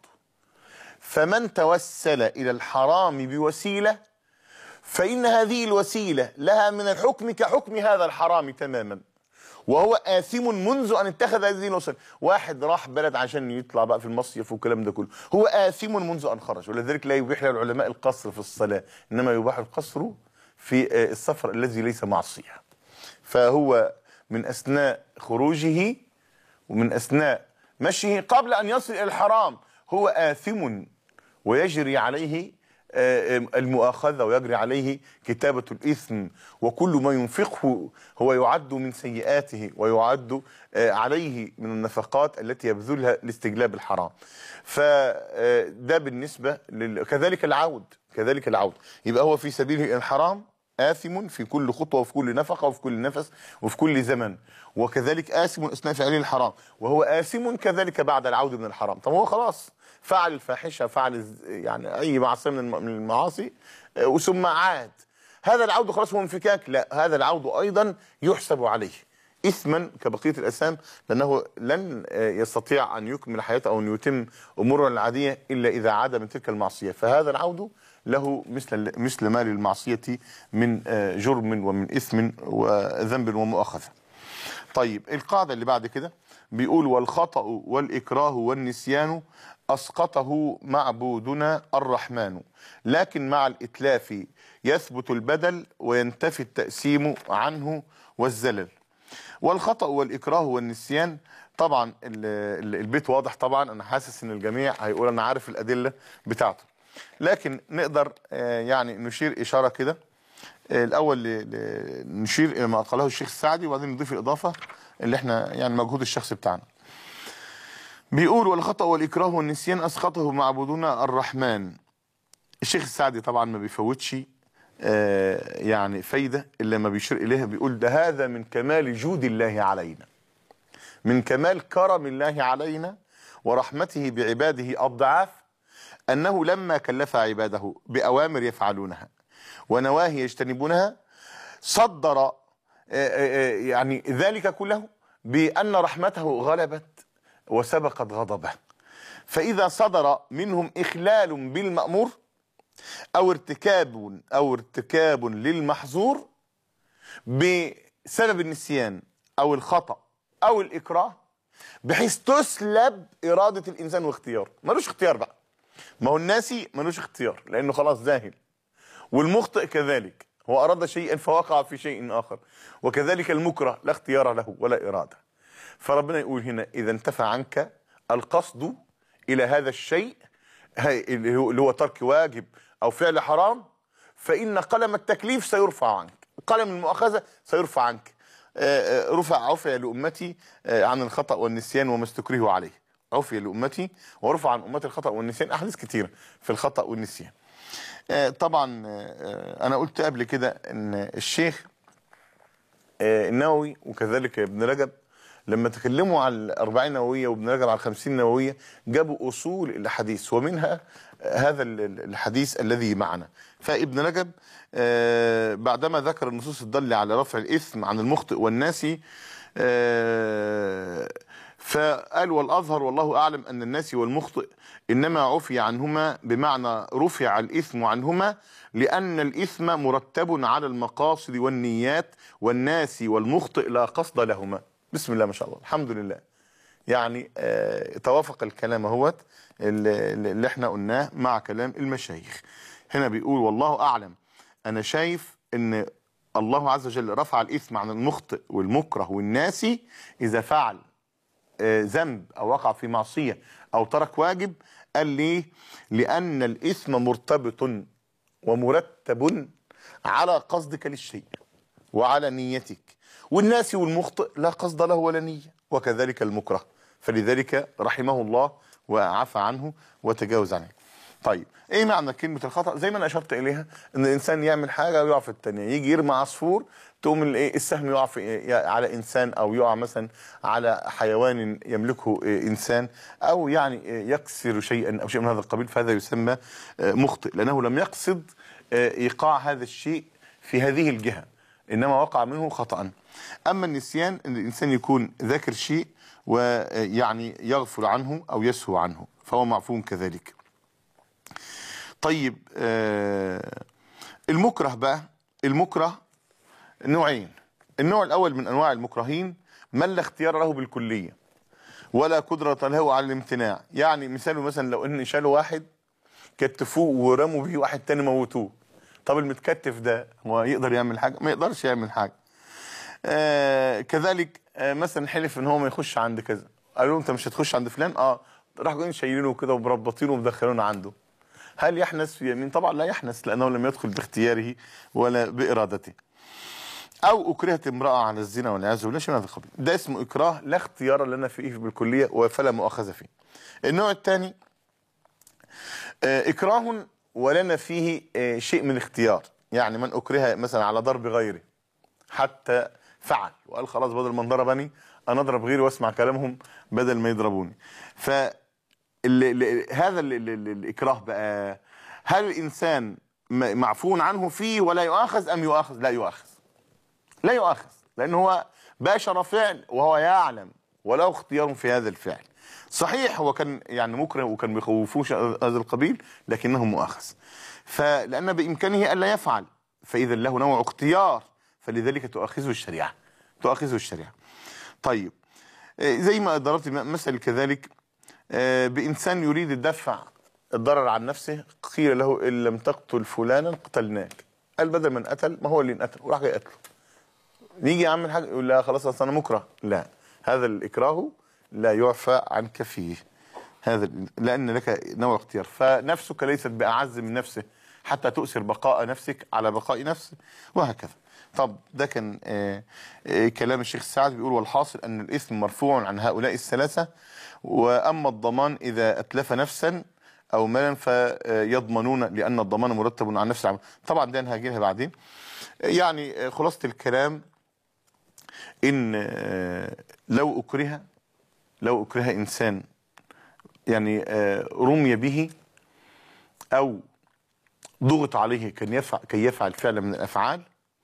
فمن توسل إلى الحرام بوسيلة فإن هذه الوسيلة لها من الحكم كحكم هذا الحرام تماما، وهو آثم منذ أن اتخذ هذه الوسيلة. واحد راح بلد عشان يطلع بقى في المصيف والكلام ده كله، هو آثم منذ أن خرج. ولذلك لا يبيح له العلماء القصر في الصلاة، إنما يباح القصر في السفر الذي ليس معصية. فهو من أثناء خروجه ومن أثناء مشيه قبل أن يصل إلى الحرام هو آثم، ويجري عليه المؤاخذة ويجري عليه كتابة الإثم، وكل ما ينفقه هو يعد من سيئاته ويعد عليه من النفقات التي يبذلها لاستجلاب الحرام. فده بالنسبة لل... كذلك العود كذلك العود يبقى هو في سبيله إلى الحرام آثم في كل خطوة وفي كل نفقة وفي كل نفس وفي كل زمن، وكذلك آثم أثناء فعله الحرام، وهو آثم كذلك بعد العودة من الحرام. طب هو خلاص فعل الفاحشة، فعل يعني أي معصية من المعاصي وثم عاد، هذا العود خلاص هو انفكاك؟ لا، هذا العود أيضا يحسب عليه إثما كبقية الأثام، لأنه لن يستطيع أن يكمل حياته أو أن يتم أموره العادية إلا إذا عاد من تلك المعصية. فهذا العود له مثل مثل ما للمعصية من جرم ومن إثم وذنب ومؤاخذة. طيب القاعدة اللي بعد كده بيقول: والخطأ والإكراه والنسيان أسقطه معبودنا الرحمن، لكن مع الإتلاف يثبت البدل وينتفي التأسيم عنه والزلل. والخطأ والإكراه والنسيان طبعا البيت واضح، طبعا أنا حاسس إن الجميع هيقول أنا عارف الأدلة بتاعته، لكن نقدر يعني نشير إشارة كده. الأول نشير إلى ما قاله الشيخ السعدي وبعدين نضيف الإضافة اللي احنا يعني مجهود الشخص بتاعنا. بيقول: والخطأ والإكراه والنسيان أسقطه معبودنا الرحمن. الشيخ السعدي طبعا ما بيفوتش آه يعني فايدة إلا ما بيشير إليها. بيقول: ده هذا من كمال جود الله علينا، من كمال كرم الله علينا ورحمته بعباده الضعاف، أنه لما كلف عباده بأوامر يفعلونها ونواهي يجتنبونها صدر آه آه يعني ذلك كله بأن رحمته غلبت وسبقت غضبه. فإذا صدر منهم إخلال بالمأمور أو ارتكاب أو ارتكاب للمحظور بسبب النسيان أو الخطأ أو الإكراه، بحيث تسلب إرادة الإنسان واختياره، ملوش اختيار بقى. ما هو الناسي ملوش اختيار لأنه خلاص ذاهل، والمخطئ كذلك هو أراد شيئا فوقع في شيء آخر، وكذلك المكره لا اختيار له ولا إرادة. فربنا يقول هنا إذا انتفى عنك القصد إلى هذا الشيء اللي هو ترك واجب أو فعل حرام، فإن قلم التكليف سيرفع عنك، قلم المؤاخذة سيرفع عنك. رفع عفي لأمتي عن الخطأ والنسيان وما استكرهوا عليه، عفي لأمتي ورفع عن أمتي الخطأ والنسيان، أحاديث كثيرة في الخطأ والنسيان. طبعا أنا قلت قبل كده أن الشيخ النووي وكذلك ابن رجب لما تكلموا على الأربعين نووية وابن رجب على الخمسين نووية جابوا أصول الحديث، ومنها هذا الحديث الذي معنا. فابن رجب بعدما ذكر النصوص الدالة على رفع الإثم عن المخطئ والناسي فقال والأظهر والله أعلم أن الناسي والمخطئ إنما عفي عنهما بمعنى رفع الإثم عنهما، لأن الإثم مرتب على المقاصد والنيات، والناسي والمخطئ لا قصد لهما. بسم الله ما شاء الله، الحمد لله. يعني آه توافق الكلام اهوت اللي, اللي احنا قلناه مع كلام المشايخ. هنا بيقول والله أعلم، أنا شايف أن الله عز وجل رفع الإثم عن المخطئ والمكره والناسي إذا فعل ذنب أو وقع في معصية أو ترك واجب. قال ليه؟ لأن الإثم مرتبط ومرتب على قصدك للشيء وعلى نيتك، والناسي والمخطئ لا قصد له ولا نية، وكذلك المكره. فلذلك رحمه الله وعفى عنه وتجاوز عنه. طيب ايه معنى كلمة الخطأ؟ زي ما انا اشرت اليها، ان الانسان يعمل حاجة ويقع في التانية، يجي يرمي عصفور تقوم الايه السهم يقع في على انسان، او يقع مثلا على حيوان يملكه انسان، او يعني يكسر شيئا او شيء من هذا القبيل، فهذا يسمى مخطئ، لانه لم يقصد ايقاع هذا الشيء في هذه الجهة، انما وقع منه خطأ. اما النسيان ان الانسان يكون ذاكر شيء ويعني يغفل عنه او يسهو عنه، فهو معفو كذلك. طيب آه المكره بقى، المكره نوعين. النوع الاول من انواع المكرهين من لا اختيار له بالكلية ولا قدرة له على الامتناع. يعني مثاله مثلا لو ان شالوا واحد كتفوه ورموا به واحد تاني موتوه، طب المتكتف ده هو يقدر يعمل حاجة؟ ما يقدرش يعمل حاجة. آه كذلك آه مثلا حلف ان هو ما يخش عند كذا، قالوا له انت مش هتخش عند فلان، اه راح جايين شايلينه كده ومربطينه ومدخلونه عنده. هل يحنث في يمين؟ طبعا لا يحنث، لانه لم يدخل باختياره ولا بارادته. او اكرهت امراه على الزنا والعياذ بالله، شيء من هذا القبيل، ده اسمه اكراه لا اختيار لنا فيه بالكليه وفلا مؤاخذه فيه. النوع الثاني آه اكراه ولنا فيه آه شيء من الاختيار، يعني من اكره مثلا على ضرب غيره حتى فعل وقال خلاص بدل ما ضربني انا اضرب غيري واسمع كلامهم بدل ما يضربوني. ف اللي اللي هذا اللي اللي الاكراه بقى، هل الانسان معفو عنه فيه ولا يؤاخذ ام يؤاخذ؟ لا يؤاخذ، لا يؤاخذ، لان هو باشر فعل وهو يعلم وله اختيار في هذا الفعل. صحيح هو كان يعني مكره وكان بيخوفوش هذا القبيل، لكنه مؤاخذ، فلان بامكانه الا يفعل، فاذا له نوع اختيار، فلذلك تؤاخذه الشريعه، تؤاخذه الشريعه. طيب زي ما ضربت مثل كذلك بإنسان يريد الدفع الضرر عن نفسه، قيل له إن لم تقتل فلانا قتلناك، قال بدل من قتل ما هو اللي انقتل وراح جاي قتله. نيجي يعمل حاجة يقول لا خلاص أصل أنا مكره، لا، هذا الإكراه لا يعفى عنك فيه، هذا لأن لك نوع اختيار، فنفسك ليست بأعز من نفسه حتى تؤثر بقاء نفسك على بقاء نفسه وهكذا. طب ده كان آآ آآ كلام الشيخ السعدي، بيقول والحاصل أن الإثم مرفوع عن هؤلاء الثلاثة، وأما الضمان إذا أتلف نفسا أو مالا فيضمنون، لأن الضمان مرتب عن نفس العمل. طبعا ده هنجيلها بعدين. يعني خلاصة الكلام إن لو أكره لو أكره إنسان يعني رمي به أو ضغط عليه كان يفعل كي يفعل فعلا من الأفعال،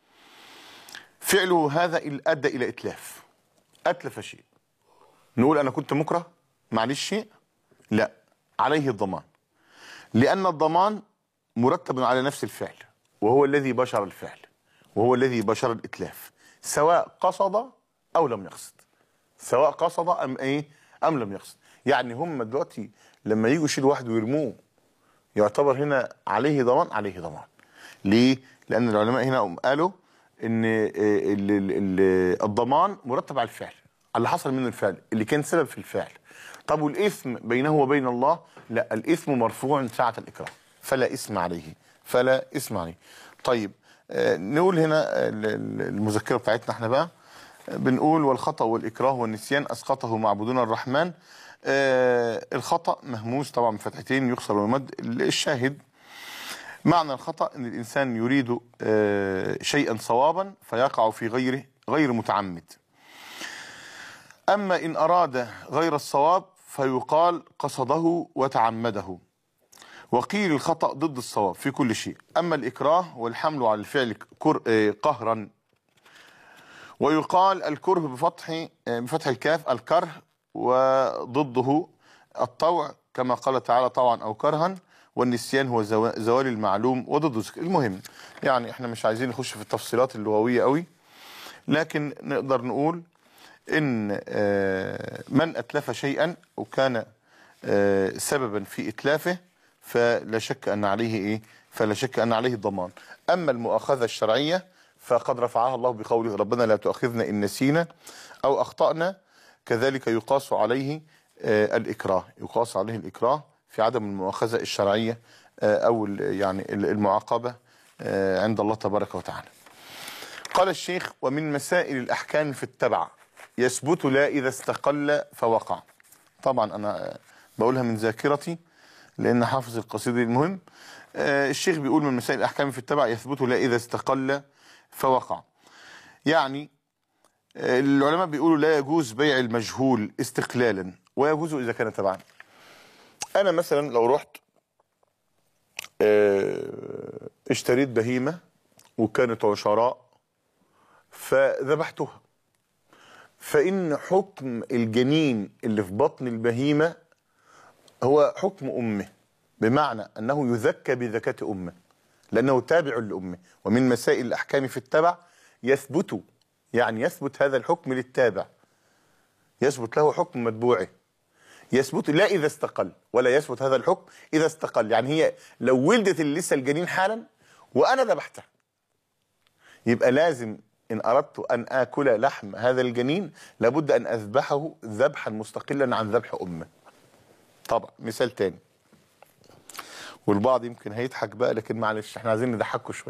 فعله هذا أدى إلى إتلاف، أتلف شيء، نقول أنا كنت مكره معلش شيء؟ لا، عليه الضمان، لأن الضمان مرتب على نفس الفعل، وهو الذي بشر الفعل، وهو الذي بشر الإتلاف، سواء قصد أو لم يقصد، سواء قصد أم إيه أم لم يقصد. يعني هم دلوقتي لما يجوا يشيلوا واحد ويرموه يعتبر هنا عليه ضمان، عليه ضمان. ليه؟ لأن العلماء هنا قالوا إن الضمان مرتب على الفعل، على اللي حصل من الفعل اللي كان سبب في الفعل. طب والإثم بينه وبين الله؟ لا، الإثم مرفوع ساعة الإكراه، فلا إثم عليه، فلا إثم عليه. طيب آه نقول هنا المذكرة بتاعتنا احنا بقى، بنقول والخطأ والإكراه والنسيان أسقطه معبودنا الرحمن. آه الخطأ مهموس طبعا بفتحتين يكسر ويمد. الشاهد معنى الخطأ ان الانسان يريد آه شيئا صوابا فيقع في غيره غير متعمد. اما ان اراد غير الصواب فيقال قصده وتعمده. وقيل الخطأ ضد الصواب في كل شيء. اما الاكراه والحمل على الفعل قهرا، ويقال الكره بفتح بفتح الكاف الكره، وضده الطوع كما قال تعالى طوعا او كرها، والنسيان هو زوال المعلوم وضده ذكر. المهم يعني احنا مش عايزين نخش في التفصيلات اللغويه قوي، لكن نقدر نقول ان من اتلف شيئا وكان سببا في اتلافه فلا شك ان عليه ايه فلا شك ان عليه الضمان. اما المؤاخذه الشرعيه فقد رفعها الله بقوله ربنا لا تؤاخذنا ان نسينا او اخطانا، كذلك يقاس عليه الاكراه، يقاس عليه الاكراه في عدم المؤاخذة الشرعية أو يعني المعاقبة عند الله تبارك وتعالى. قال الشيخ ومن مسائل الأحكام في التبع يثبت لا إذا استقل فوقع. طبعا أنا بقولها من ذاكرتي لأن حافظ القصيدة. المهم الشيخ بيقول من مسائل الأحكام في التبع يثبت لا إذا استقل فوقع. يعني العلماء بيقولوا لا يجوز بيع المجهول استقلالا ويجوز إذا كان تبعا. انا مثلا لو رحت اشتريت بهيمة وكانت عشراء فذبحتها، فان حكم الجنين اللي في بطن البهيمة هو حكم امه، بمعنى انه يذكى بذكاة امه لانه تابع لامه. ومن مسائل الاحكام في التبع يثبت، يعني يثبت هذا الحكم للتابع، يثبت له حكم متبوعه، يثبت لا إذا استقل، ولا يثبت هذا الحكم إذا استقل. يعني هي لو ولدت اللي لسه الجنين حالا وأنا ذبحتها، يبقى لازم إن أردت أن آكل لحم هذا الجنين لابد أن أذبحه ذبحا مستقلا عن ذبح أمه. طبعا مثال تاني، والبعض يمكن هيضحك بقى لكن معلش احنا عايزين نضحكه شوية.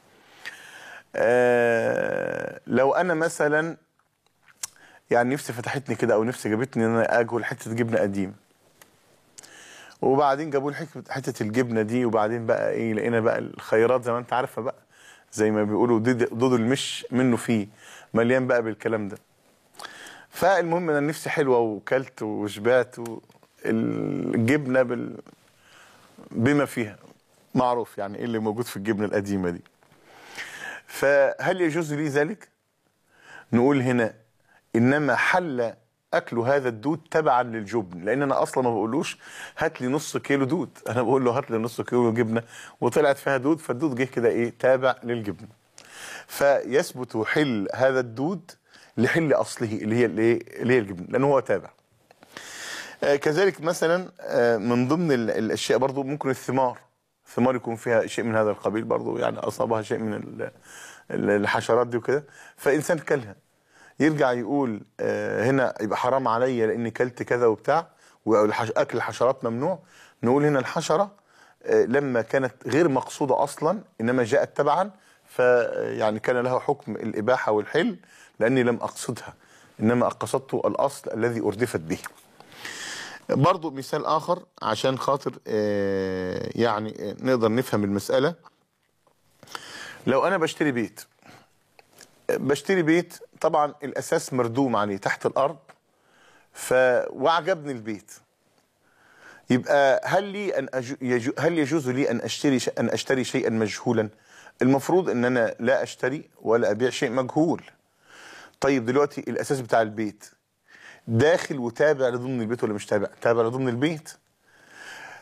آه لو أنا مثلا يعني نفسي فتحتني كده او نفسي جابتني ان انا اكل حته جبنه قديم، وبعدين جابوا لي حته الجبنه دي، وبعدين بقى ايه لقينا بقى الخيرات زي ما انت عارفه بقى زي ما بيقولوا ضد المش منه فيه مليان بقى بالكلام ده. فالمهم انا نفسي حلوه وكلت وشبعت، الجبنه بال بما فيها معروف يعني ايه اللي موجود في الجبنه القديمه دي. فهل يجوز لي ذلك؟ نقول هنا انما حل اكل هذا الدود تبعا للجبن، لان انا اصلا ما بقولوش هات لي نص كيلو دود، انا بقول له هات لي نص كيلو جبنه وطلعت فيها دود، فالدود جه كده ايه تابع للجبن. فيثبت حل هذا الدود لحل اصله اللي هي الايه اللي هي الجبن لانه هو تابع. آه كذلك مثلا آه من ضمن الاشياء برضو ممكن الثمار، الثمار يكون فيها شيء من هذا القبيل برضو، يعني اصابها شيء من الحشرات دي وكده، فانسان كلها يرجع يقول آه هنا يبقى حرام عليا لاني كلت كذا وبتاع، واكل الحشرات ممنوع. نقول هنا الحشره آه لما كانت غير مقصوده اصلا انما جاءت تبعا، فيعني كان لها حكم الاباحه والحل لاني لم اقصدها انما قصدت الاصل الذي اردفت به. برضو مثال اخر عشان خاطر آه يعني نقدر نفهم المساله. لو انا بشتري بيت بشتري بيت طبعا الاساس مردوم عليه تحت الارض، ف وعجبني البيت، يبقى هل لي ان أج... يجو... هل يجوز لي ان اشتري ش... ان اشتري شيئا مجهولا؟ المفروض ان انا لا اشتري ولا ابيع شيء مجهول. طيب دلوقتي الاساس بتاع البيت داخل وتابع لضمن البيت ولا مش تابع؟ تابع لضمن البيت.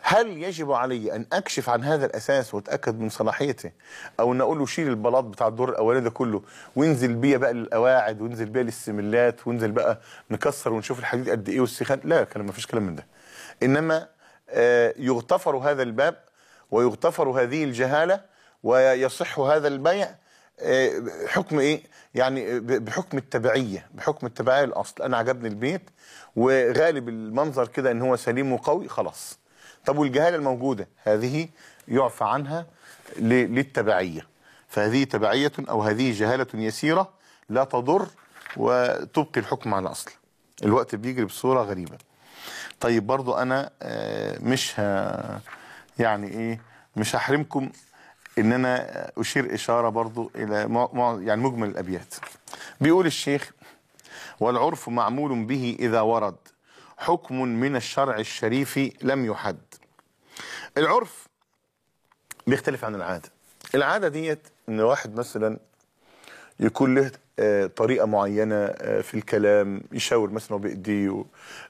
هل يجب علي ان اكشف عن هذا الاساس واتاكد من صلاحيته، او ان اقول له شيل البلاط بتاع الدور الاولاني ده كله وانزل بيا بقى للقواعد وانزل بيا للسملات وانزل بقى نكسر ونشوف الحديد قد ايه والسخان؟ لا، كلام ما فيش كلام من ده. انما آه يغتفر هذا الباب ويغتفر هذه الجهاله ويصح هذا البيع. آه حكم ايه؟ يعني بحكم التبعيه، بحكم التبعيه الاصل. انا عجبني البيت وغالب المنظر كده ان هو سليم وقوي، خلاص. طب والجهاله الموجوده هذه يعفى عنها للتبعيه، فهذه تبعيه او هذه جهاله يسيره لا تضر وتبقي الحكم على الاصل. الوقت بيجري بصوره غريبه. طيب برضو انا مش ه يعني ايه مش هحرمكم ان انا اشير اشاره برضو الى يعني مجمل الابيات. بيقول الشيخ: والعرف معمول به اذا ورد حكم من الشرع الشريف لم يحد. العرف بيختلف عن العاده. العاده ديت ان واحد مثلا يكون له آه طريقه معينه آه في الكلام، يشاور مثلا بايديه،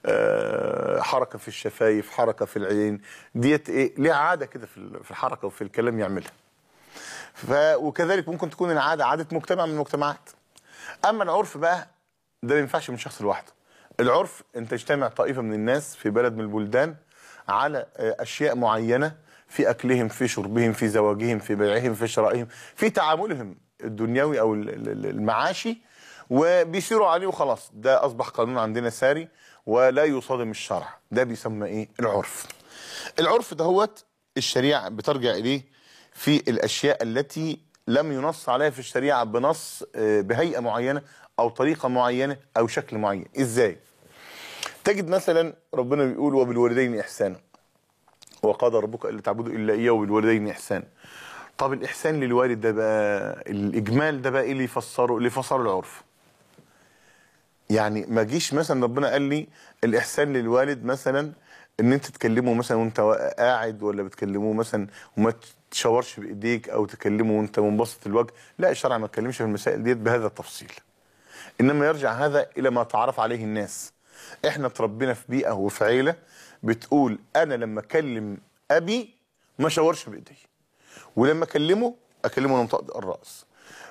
آه حركه في الشفايف، حركه في العين، ديت ايه ليه عاده كده في في الحركه وفي الكلام يعملها. ف وكذلك ممكن تكون العاده عاده مجتمع من المجتمعات. اما العرف بقى ده ما ينفعش من شخص لوحده. العرف انت تجتمع طائفه من الناس في بلد من البلدان على اشياء معينه في اكلهم، في شربهم، في زواجهم، في بيعهم، في شرائهم، في تعاملهم الدنيوي او المعاشي، وبيسيروا عليه وخلاص. ده اصبح قانون عندنا ساري ولا يصادم الشرع. ده بيسمى ايه؟ العرف. العرف دهوت الشريعه بترجع اليه في الاشياء التي لم ينص عليها في الشريعه بنص بهيئه معينه او طريقه معينه او شكل معين. ازاي؟ تجد مثلا ربنا بيقول: وبالوالدين احسانا وقضى ربك الا تعبدوا الا اياه وبالوالدين احسانا. طب الاحسان للوالد ده بقى، الاجمال ده بقى ايه اللي يفسره؟ اللي يفسره العرف. يعني ما جيش مثلا ربنا قال لي الاحسان للوالد مثلا ان انت تكلمه مثلا وانت قاعد، ولا بتكلموه مثلا وما تشاورش بايديك، او تكلمه وانت منبسط الوجه. لا، الشرع ما اتكلمش في المسائل ديت بهذا التفصيل، انما يرجع هذا الى ما تعرف عليه الناس. احنا اتربينا في بيئه وفي عيله بتقول انا لما اكلم ابي ما شاورش بايدي، ولما اكلمه اكلمه وانا مطأطئ الراس.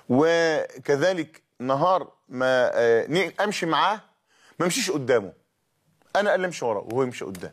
وكذلك نهار ما امشي معاه ما امشيش قدامه، انا اللي امشي وراه وهو يمشي قدام.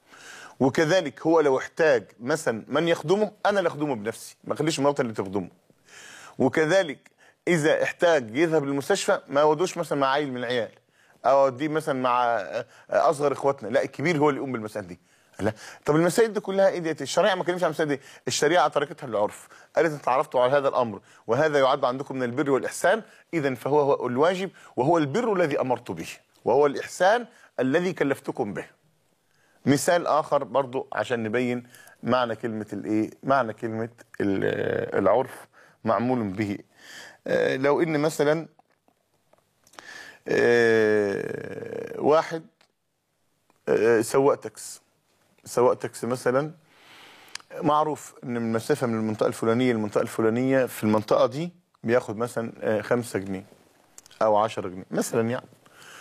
وكذلك هو لو احتاج مثلا من يخدمه انا اللي اخدمه بنفسي، ما اخليش مراته اللي تخدمه. وكذلك اذا احتاج يذهب للمستشفى ما اودوش مثلا مع عيل من العيال، او اوديه مثلا مع اصغر اخواتنا، لا الكبير هو اللي يقوم بالمسائل دي. لا، طب المسائل دي كلها ايه ديت؟ الشريعه ما كلمش عن المسائل دي، الشريعه تركتها للعرف. قالت انت عرفتوا على هذا الامر وهذا يعد عندكم من البر والاحسان، اذا فهو هو الواجب وهو البر الذي امرت به وهو الاحسان الذي كلفتكم به. مثال اخر برضو عشان نبين معنى كلمه الايه، معنى كلمه العرف معمول به. آه لو ان مثلا آه واحد آه سواق تاكس سواق تاكسي مثلا، معروف ان من مسافه من المنطقه الفلانيه للمنطقه الفلانيه في المنطقه دي بياخد مثلا خمسة جنيه او عشرة جنيه مثلا يعني.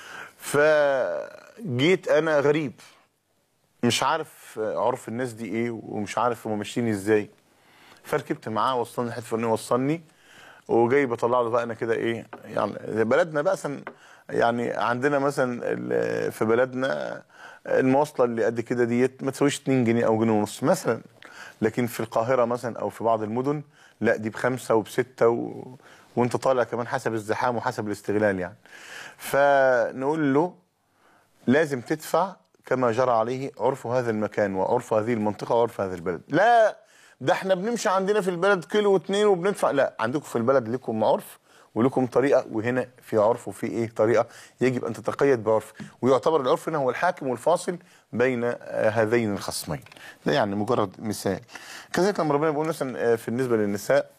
فجيت انا غريب مش عارف عرف الناس دي ايه ومش عارف هم ماشيين ازاي، فركبت معاه وصلني الحته الفلانيه وصلني، وجاي بطلع له بقى انا كده ايه يعني بلدنا بقى سن يعني عندنا مثلا في بلدنا المواصله اللي قد كده ديت ما تسويش اتنين جنيه او جنيه ونص مثلا، لكن في القاهره مثلا او في بعض المدن لا دي بخمسه وبسته و... وانت طالع كمان حسب الزحام وحسب الاستغلال يعني. فنقول له لازم تدفع كما جرى عليه عرف هذا المكان وعرف هذه المنطقه وعرف هذا البلد. لا ده احنا بنمشي عندنا في البلد كيلو واتنين وبندفع. لا، عندكم في البلد لكم عرف ولكم طريقه، وهنا في عرف وفي ايه طريقه، يجب ان تتقيد بعرف، ويعتبر العرف هنا هو الحاكم والفاصل بين هذين الخصمين. ده يعني مجرد مثال. كذلك لما ربنا بيقول مثلا في بالنسبه للنساء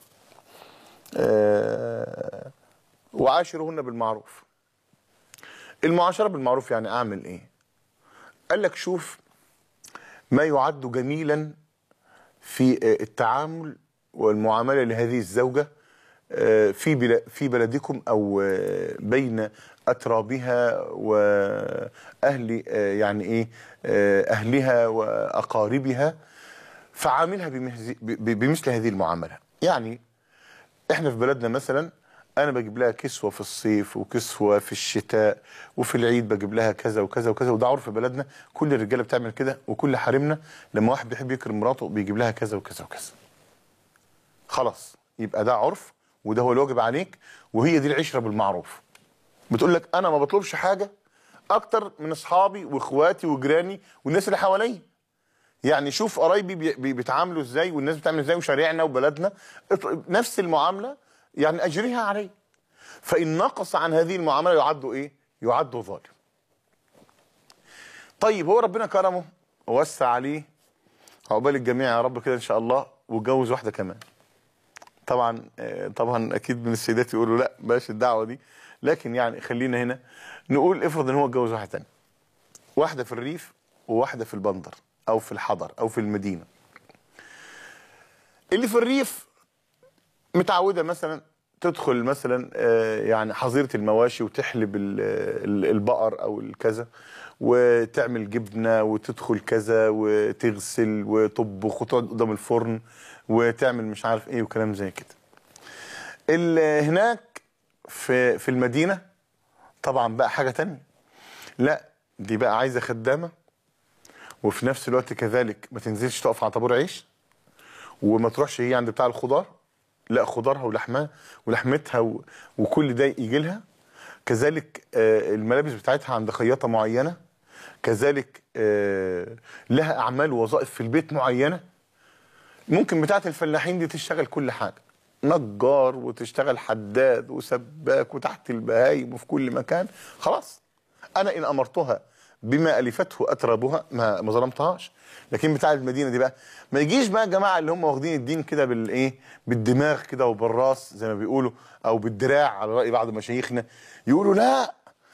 وعاشرهن بالمعروف. المعاشره بالمعروف يعني اعمل ايه؟ قال لك شوف ما يعد جميلا في التعامل والمعامله لهذه الزوجه في في بلدكم او بين اترابها واهل يعني ايه اهلها واقاربها، فعاملها بمثل هذه المعامله. يعني احنا في بلدنا مثلا انا بجيب لها كسوه في الصيف وكسوه في الشتاء، وفي العيد بجيب لها كذا وكذا وكذا، وده عرف بلدنا، كل الرجاله بتعمل كده، وكل حريمنا لما واحد بيحب يكرم مراته بيجيب لها كذا وكذا وكذا. خلاص، يبقى ده عرف وده هو الواجب عليك، وهي دي العشره بالمعروف. بتقول لك انا ما بطلبش حاجه اكتر من اصحابي واخواتي وجيراني والناس اللي حواليا. يعني شوف قرايبي بي بيتعاملوا ازاي والناس بتعمل ازاي وشارعنا وبلدنا، نفس المعامله يعني اجريها عليه. فان نقص عن هذه المعامله يعد ايه؟ يعد ظالم. طيب هو ربنا كرمه ووسع عليه، عقبال الجميع يا رب كده ان شاء الله، واتجوز واحده كمان. طبعا طبعا اكيد من السيدات يقولوا لا بلاش الدعوه دي، لكن يعني خلينا هنا نقول افرض ان هو اتجوز واحده ثانيه، واحده في الريف وواحده في البندر او في الحضر او في المدينه. اللي في الريف متعوده مثلا تدخل مثلا يعني حظيره المواشي وتحلب البقر او الكذا وتعمل جبنه وتدخل كذا وتغسل وتطبخ وتقعد قدام الفرن وتعمل مش عارف ايه وكلام زي كده. هناك في في المدينه طبعا بقى حاجه تانية، لا دي بقى عايزه خدامه، وفي نفس الوقت كذلك ما تنزلش تقف على طابور عيش، وما تروحش هي عند بتاع الخضار، لا خضارها ولحمها ولحمتها و... وكل ده يجي لها. كذلك آه الملابس بتاعتها عند خياطه معينه، كذلك آه لها اعمال ووظائف في البيت معينه. ممكن بتاعت الفلاحين دي تشتغل كل حاجه، نجار وتشتغل حداد وسباك وتحت البهايم وفي كل مكان. خلاص انا ان امرتها بما الفته اترابها ما ما ظلمتهاش. لكن بتاع المدينه دي بقى ما يجيش بقى الجماعه اللي هم واخدين الدين كده بالايه، بالدماغ كده وبالراس زي ما بيقولوا، او بالدراع على راي بعض مشايخنا، يقولوا لا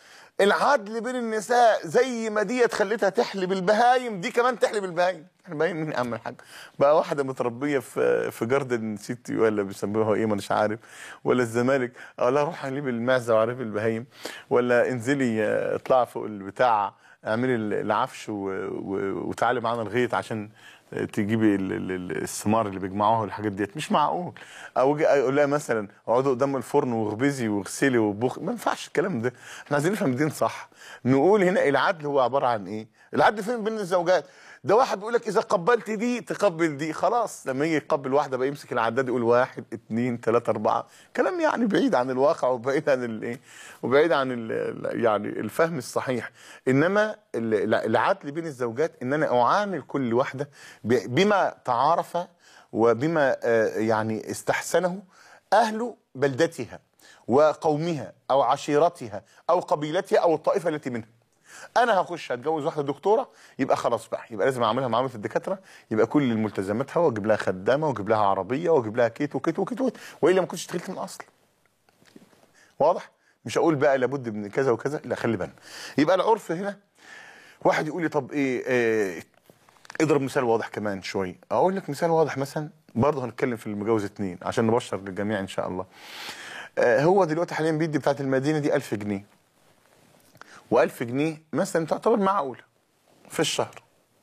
العدل بين النساء زي ما ديت خليتها تحلب البهايم دي كمان تحلب البهايم. البهايم مين اهم حاجه؟ بقى واحده متربيه في في جاردن سيتي ولا بيسموها ايه ما مش عارف، ولا الزمالك اه لا روح اجيب المعزه وعارف البهايم، ولا انزلي اطلعي فوق البتاع اعملي العفش وتعالي معانا الغيط عشان تجيبي الثمار اللي بيجمعوها والحاجات ديت. مش معقول. او اجي اقول لها مثلا اقعدي قدام الفرن واخبزي واغسلي وطبخي، ما ينفعش الكلام ده. احنا عايزين نفهم الدين صح. نقول هنا العدل هو عباره عن ايه؟ العدل فين بين الزوجات؟ ده واحد بيقول لك اذا قبلت دي تقبل دي، خلاص لما يجي يقبل واحده بقى يمسك العداد يقول واحد اثنين ثلاثه اربعه، كلام يعني بعيد عن الواقع وبعيد عن الايه؟ وبعيد عن ال يعني الفهم الصحيح. انما العدل بين الزوجات ان انا اعامل كل واحده بما تعارف وبما يعني استحسنه اهل بلدتها وقومها او عشيرتها او قبيلتها او الطائفه التي منها. انا هخش هتجوز واحده دكتوره، يبقى خلاص بقى يبقى لازم اعملها معامله الدكاتره، يبقى كل الملتزماتها واجيب لها خدامه واجيب لها عربيه واجيب لها كيت وكيت وكيت، والا ما كنتش اشتغلت من الاصل. واضح؟ مش هقول بقى لابد من كذا وكذا، لا خلي بالنا. يبقى العرف هنا واحد يقول لي طب ايه, إيه اضرب مثال واضح كمان شويه. اقول لك مثال واضح مثلا برضه هنتكلم في المجوز اتنين عشان نبشر للجميع ان شاء الله. آه هو دلوقتي حاليا بيدي بتاعت المدينه دي ألف جنيه، وألف جنيه مثلا تعتبر معقوله في الشهر،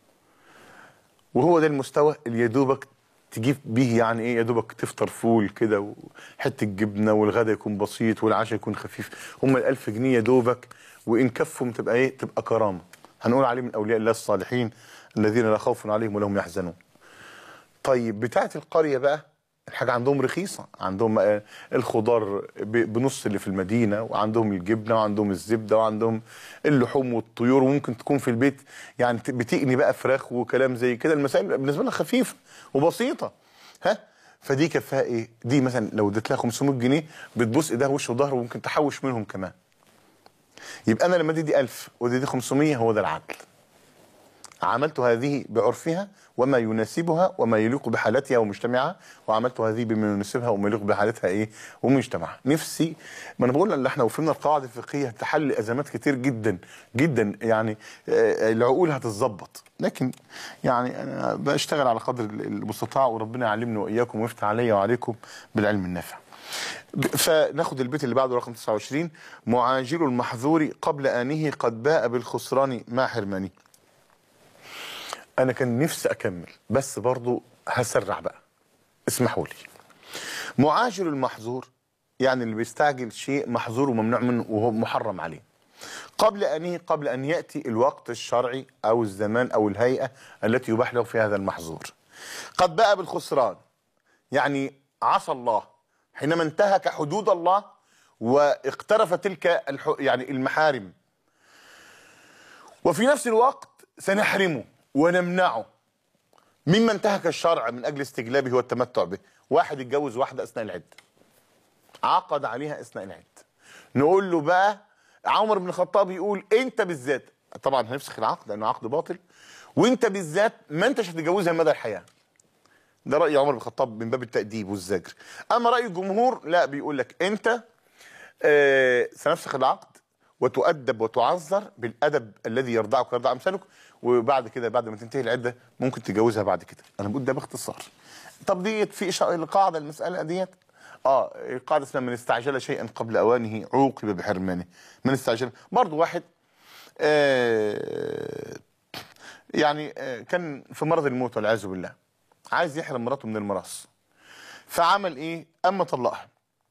وهو ده المستوى اللي يا دوبك تجيب بيه يعني ايه، يا دوبك تفطر فول كده وحته جبنه والغدا يكون بسيط والعشاء يكون خفيف. هم الألف جنيه يا دوبك، وان كفهم تبقى ايه؟ تبقى كرامه. هنقول عليه من اولياء الله الصالحين الذين لا خوف عليهم ولا هم يحزنون. طيب بتاعت القريه بقى الحاجه عندهم رخيصه، عندهم الخضار بنص اللي في المدينه، وعندهم الجبنه وعندهم الزبده وعندهم اللحوم والطيور، وممكن تكون في البيت يعني بتقني بقى فراخ وكلام زي كده. المسائل بالنسبه لها خفيفه وبسيطه. ها فدي كفاها ايه؟ دي مثلا لو اديت لها خمسمائة جنيه بتبص ايدها وش وظهر وممكن تحوش منهم كمان. يبقى انا لما ادي دي ألف ودي دي خمسمائة هو ده العدل. عملت هذه بعرفها وما يناسبها وما يليق بحالتها ومجتمعها، وعملت هذه بما يناسبها وما يليق بحالتها ايه ومجتمعها. نفسي ما انا بقول ان احنا وفهمنا القواعد الفقهيه تحل ازمات كتير جدا جدا، يعني العقول هتتظبط. لكن يعني انا بشتغل على قدر المستطاع، وربنا يعلمني واياكم ويفتح عليا وعليكم بالعلم النافع. فناخد البيت اللي بعده رقم تسعة وعشرين. معاجل المحظور قبل آنه قد باء بالخسران مع حرمانه. أنا كان نفسي أكمل بس برضو هسرع بقى، اسمحوا لي. معاجل المحظور يعني اللي بيستعجل شيء محظور وممنوع منه وهو محرم عليه قبل آنه، قبل أن يأتي الوقت الشرعي أو الزمان أو الهيئة التي يباح له في هذا المحظور. قد باء بالخسران يعني عصى الله حينما انتهك حدود الله واقترف تلك الح... يعني المحارم، وفي نفس الوقت سنحرمه ونمنعه مما انتهك الشرع من أجل استجلابه والتمتع به. واحد يتجوز واحدة أثناء العدة، عقد عليها أثناء العدة، نقول له بقى عمر بن الخطاب يقول انت بالذات، طبعا هنفسخ العقد لانه عقد باطل، وانت بالذات ما انتش هتتجوزها مدى الحياه. ده راي عمر بن الخطاب من باب التاديب والزجر. اما راي الجمهور لا، بيقول لك انت آه سنفسخ العقد وتؤدب وتعذر بالادب الذي يرضعك ويرضع امثالك، وبعد كده بعد ما تنتهي العده ممكن تتجوزها بعد كده. انا بقول ده باختصار. طب ديت في قاعده المساله ديت، اه قاعده اسمها من استعجل شيئا قبل اوانه عوقب بحرمانه. من استعجل برضه واحد آه يعني آه كان في مرض الموت والعياذ بالله، عايز يحرم مراته من الميراث، فعمل ايه؟ اما طلقها.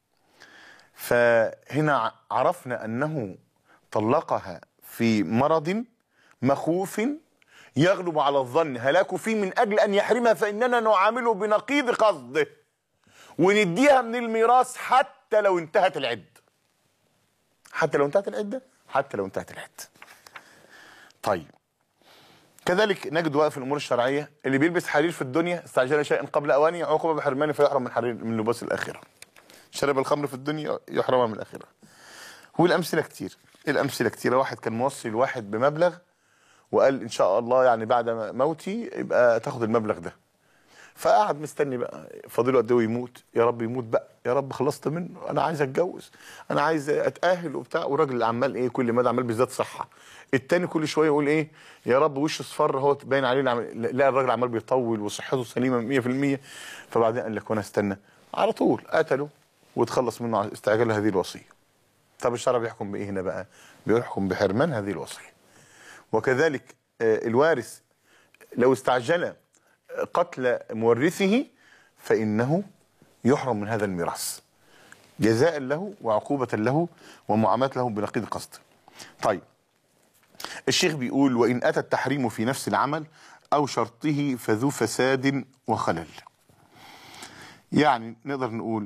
فهنا عرفنا انه طلقها في مرض مخوف يغلب على الظن هلاك فيه من اجل ان يحرمها، فاننا نعامله بنقيض قصده ونديها من الميراث حتى لو انتهت العده. حتى لو انتهت العده، حتى لو انتهت العده. طيب كذلك نجد بقى في الامور الشرعيه اللي بيلبس حرير في الدنيا استعجل شيئا قبل اوانه عوقب بحرمانه فيحرم من حرير من لباس الاخره. شرب الخمر في الدنيا يحرمها من الاخره. والامثله كتير، الامثله كتيره. واحد كان موصي الواحد بمبلغ وقال ان شاء الله يعني بعد موتي يبقى تاخد المبلغ ده، فقعد مستني بقى فاضله قد ايه يموت، يا رب يموت بقى، يا رب خلصت منه، انا عايز اتجوز، انا عايز اتاهل وبتاع. والراجل عمال ايه كل مدى عمال بيزداد صحه. التاني كل شويه يقول ايه يا رب وشه اصفر اهو باين عليه، لا الراجل عمال بيطول وصحته سليمه مية في المية. فبعدين قال لك وانا استنى، على طول قتله وتخلص منه على استعجال هذه الوصيه. طب الشرع بيحكم بايه هنا بقى؟ بيحكم بحرمان هذه الوصيه. وكذلك الوارث لو استعجل قتل مورثه فإنه يحرم من هذا الميراث جزاء له وعقوبة له ومعاملة له بنقيض قصد. طيب الشيخ بيقول وإن أتى التحريم في نفس العمل أو شرطه فذو فساد وخلل. يعني نقدر نقول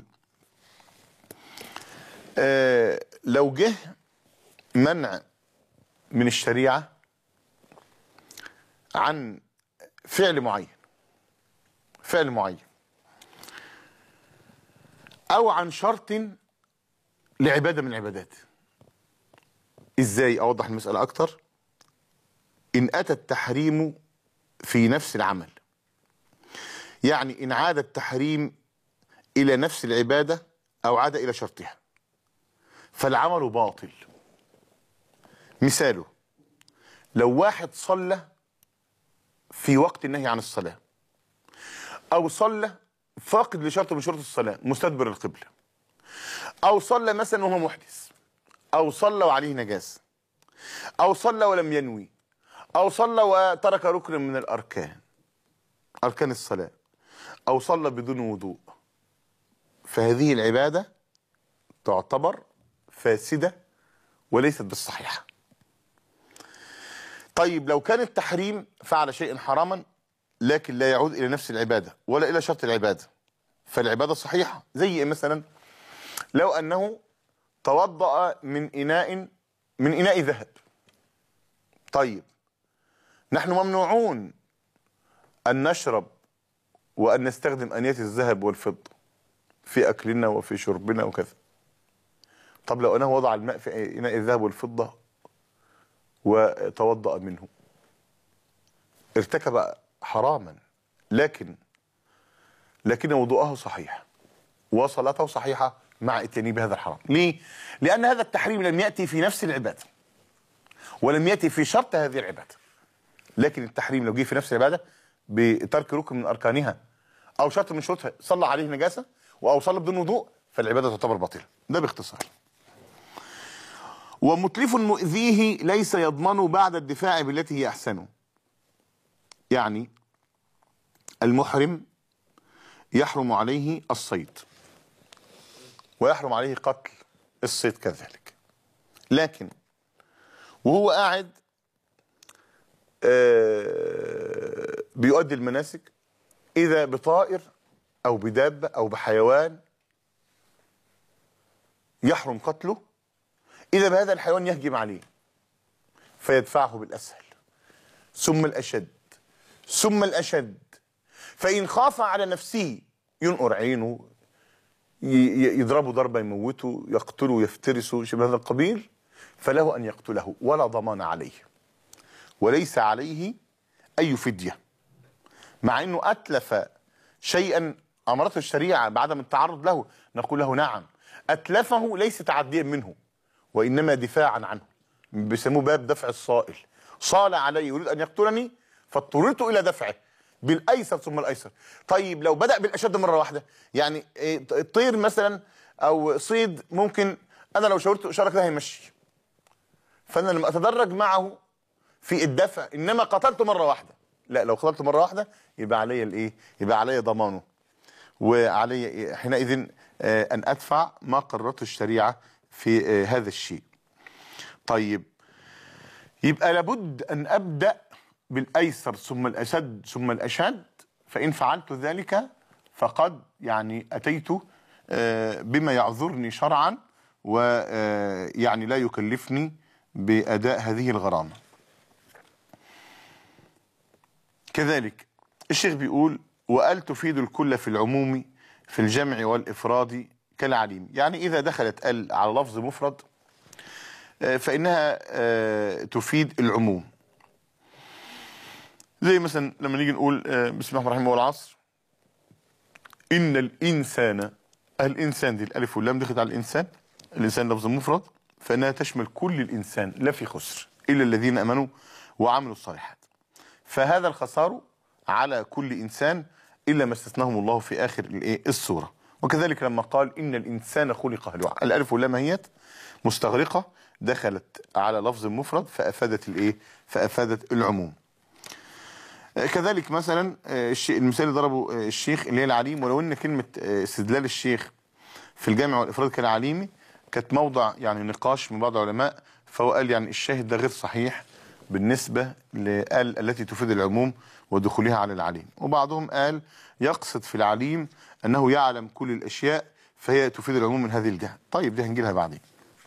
آه لو جه منع من الشريعة عن فعل معين، فعل معين او عن شرط لعبادة من العبادات. ازاي اوضح المسألة اكتر؟ ان اتى التحريم في نفس العمل، يعني ان عاد التحريم الى نفس العبادة او عاد الى شرطها فالعمل باطل. مثاله لو واحد صلى في وقت النهي عن الصلاة او صلى فاقد لشرط من شروط الصلاة مستدبر القبلة، او صلى مثلا وهو محدث، او صلى وعليه نجاسة، او صلى ولم ينوي، او صلى وترك ركن من الاركان اركان الصلاة، او صلى بدون وضوء، فهذه العبادة تعتبر فاسدة وليست بالصحيحة. طيب لو كان التحريم فعل شيء حراما لكن لا يعود الى نفس العبادة ولا الى شرط العبادة فالعبادة صحيحة. زي مثلا لو انه توضأ من اناء من اناء ذهب. طيب نحن ممنوعون ان نشرب وان نستخدم انية الذهب والفضة في اكلنا وفي شربنا وكذا. طب لو انه وضع الماء في اناء الذهب والفضة وتوضأ منه ارتكب حراما، لكن لكن وضوءه صحيح وصلاته صحيحة مع اتيانه بهذا الحرام. ليه؟ لأن هذا التحريم لم يأتي في نفس العبادة ولم يأتي في شرط هذه العبادة، لكن التحريم لو جه في نفس العبادة بترك ركن من أركانها أو شرط من شروطها، صلى عليه نجاسة أو صلى بدون وضوء، فالعبادة تعتبر باطلة. ده باختصار. ومتلف مؤذيه ليس يضمن بعد الدفاع بالتي هي أحسن. يعني المحرم يحرم عليه الصيد ويحرم عليه قتل الصيد كذلك، لكن وهو قاعد آه بيؤدي المناسك إذا بطائر أو بدابة أو بحيوان يحرم قتله، إذا بهذا الحيوان يهجم عليه فيدفعه بالأسهل ثم الأشد ثم الأشد، فإن خاف على نفسه ينقر عينه، يضربه ضربة يموته، يقتله يفترسه، شبه هذا القبيل، فله أن يقتله ولا ضمان عليه وليس عليه أي فدية، مع أنه أتلف شيئا أمرته الشريعة بعدم التعرض له. نقول له نعم، أتلفه ليس تعديا منه وإنما دفاعا عنه، بيسموه باب دفع الصائل. صال علي يريد أن يقتلني فاضطررت إلى دفعه بالأيسر ثم الأيسر. طيب لو بدأ بالأشد مرة واحدة، يعني الطير مثلا أو صيد ممكن أنا لو شاورت إشارة كده هيمشي، فأنا لما أتدرج معه في الدفع، إنما قتلته مرة واحدة لا، لو قتلته مرة واحدة يبقى علي الإيه؟ يبقى علي ضمانه، وعلي حينئذ أن أدفع ما قررته الشريعة في هذا الشيء. طيب يبقى لابد أن أبدأ بالأيسر ثم الأشد ثم الأشد، فإن فعلت ذلك فقد يعني أتيت بما يعذرني شرعا ويعني لا يكلفني بأداء هذه الغرامة. كذلك الشيخ بيقول وأل تفيد الكل في العموم في الجمع والإفراد كالعليم. يعني إذا دخلت ال على لفظ مفرد فإنها تفيد العموم، زي مثلا لما نيجي نقول بسم الله الرحمن الرحيم والعصر إن الإنسان، الإنسان دي الألف واللام دخلت على الإنسان، الإنسان لفظ مفرد فإنها تشمل كل الإنسان لا في خسر إلا الذين أمنوا وعملوا الصالحات، فهذا الخسار على كل إنسان إلا ما استثناهم الله في آخر السورة. وكذلك لما قال إن الإنسان خلق هلوعا، الألف واللام هيت مستغرقة دخلت على لفظ مفرد فأفادت الإيه؟ فأفادت العموم. كذلك مثلا الشيء المثال اللي ضربه الشيخ اللي هي العليم، ولو ان كلمة استدلال الشيخ في الجامع والإفراد كالعليمي كانت موضع يعني نقاش من بعض العلماء، فهو قال يعني الشاهد ده غير صحيح بالنسبة لآل التي تفيد العموم ودخولها على العليم، وبعضهم قال يقصد في العليم أنه يعلم كل الأشياء فهي تفيد العموم من هذه الجهة. طيب دي هنجيلها بعدين.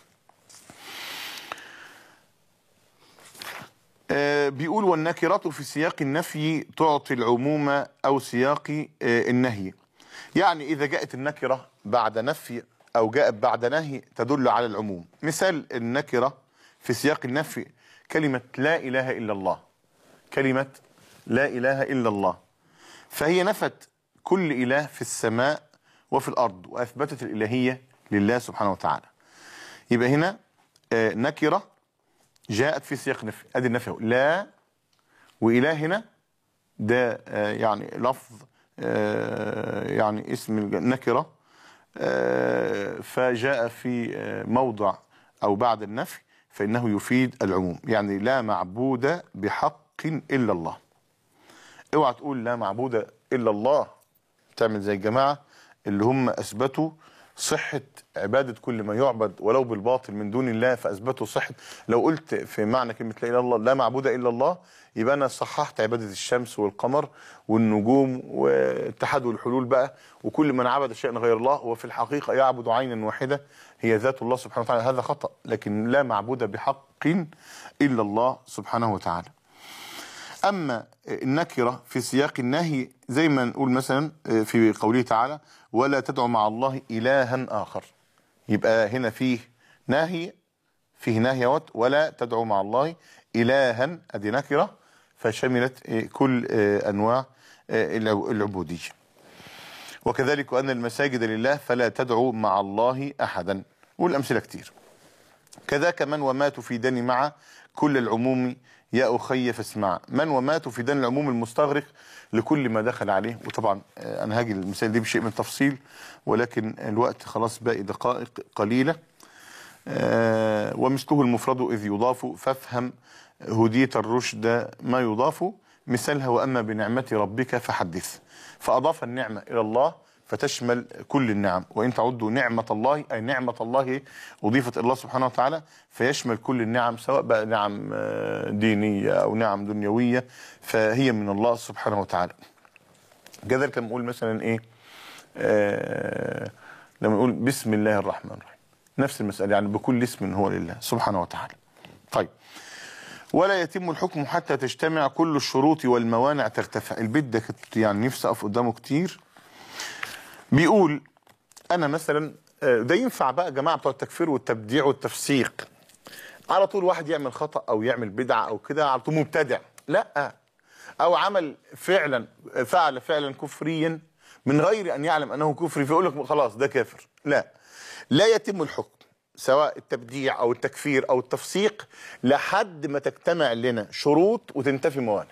آه بيقول والنكرة في سياق النفي تعطي العموم أو سياق آه النهي. يعني إذا جاءت النكرة بعد نفي أو جاءت بعد نهي تدل على العموم. مثال النكرة في سياق النفي كلمة لا إله إلا الله، كلمة لا إله إلا الله، فهي نفت كل إله في السماء وفي الأرض وأثبتت الإلهية لله سبحانه وتعالى. يبقى هنا آه نكرة جاءت في سياق نفي، ادي النفي لا وإله هنا ده آه يعني لفظ آه يعني اسم النكرة آه فجاء في آه موضع أو بعد النفي فإنه يفيد العموم. يعني لا معبود بحق إلا الله. اوعى تقول لا معبود إلا الله تعمل زي الجماعة اللي هم أثبتوا صحة عبادة كل ما يعبد ولو بالباطل من دون الله، فأثبتوا صحة. لو قلت في معنى كلمة لا إله إلا الله لا معبود إلا الله يبقى أنا صححت عبادة الشمس والقمر والنجوم والاتحاد والحلول بقى، وكل من عبد شيئا غير الله هو في الحقيقة يعبد عينا واحدة هي ذات الله سبحانه وتعالى. هذا خطأ، لكن لا معبود بحق إلا الله سبحانه وتعالى. أما النكرة في سياق النهي زي ما نقول مثلا في قوله تعالى ولا تدعو مع الله إلها آخر، يبقى هنا فيه ناهي، فيه ناهيوت ولا تدعو مع الله إلها، أدي نكرة فشملت كل أنواع العبودية. وكذلك وأن المساجد لله فلا تدعو مع الله أحدا، والأمثلة كتير. كذا كمان وما تفيدني مع كل العموم يا أخي فاسمع، من وما تفيدان العموم المستغرق لكل ما دخل عليه. وطبعا أنا هاجي المثال دي بشيء من التفصيل، ولكن الوقت خلاص باقي دقائق قليلة. آه ومثله المفرد إذ يضاف، فافهم هدية الرشد ما يضاف، مثالها وأما بنعمة ربك فحدث. فأضاف النعمة إلى الله فتشمل كل النعم، وإن تعدوا نعمة الله أي نعمة الله أضيفت إلى الله سبحانه وتعالى فيشمل كل النعم، سواء بقى نعم دينية أو نعم دنيوية، فهي من الله سبحانه وتعالى. كذلك لما نقول مثلا إيه آه لما نقول بسم الله الرحمن الرحيم، نفس المسألة، يعني بكل اسم هو لله سبحانه وتعالى. طيب، ولا يتم الحكم حتى تجتمع كل الشروط والموانع ترتفع. البيت ده كنت يعني نفسي أقف قدامه كتير. بيقول أنا مثلا، ده ينفع بقى جماعة بتوع التكفير والتبديع والتفسيق، على طول واحد يعمل خطأ أو يعمل بدعة أو كده على طول مبتدع، لا، أو عمل فعلا فعل فعلا كفريا من غير أن يعلم أنه كفري فيقول لك خلاص ده كافر. لا، لا يتم الحكم سواء التبديع أو التكفير أو التفسيق لحد ما تجتمع لنا شروط وتنتفي موانع.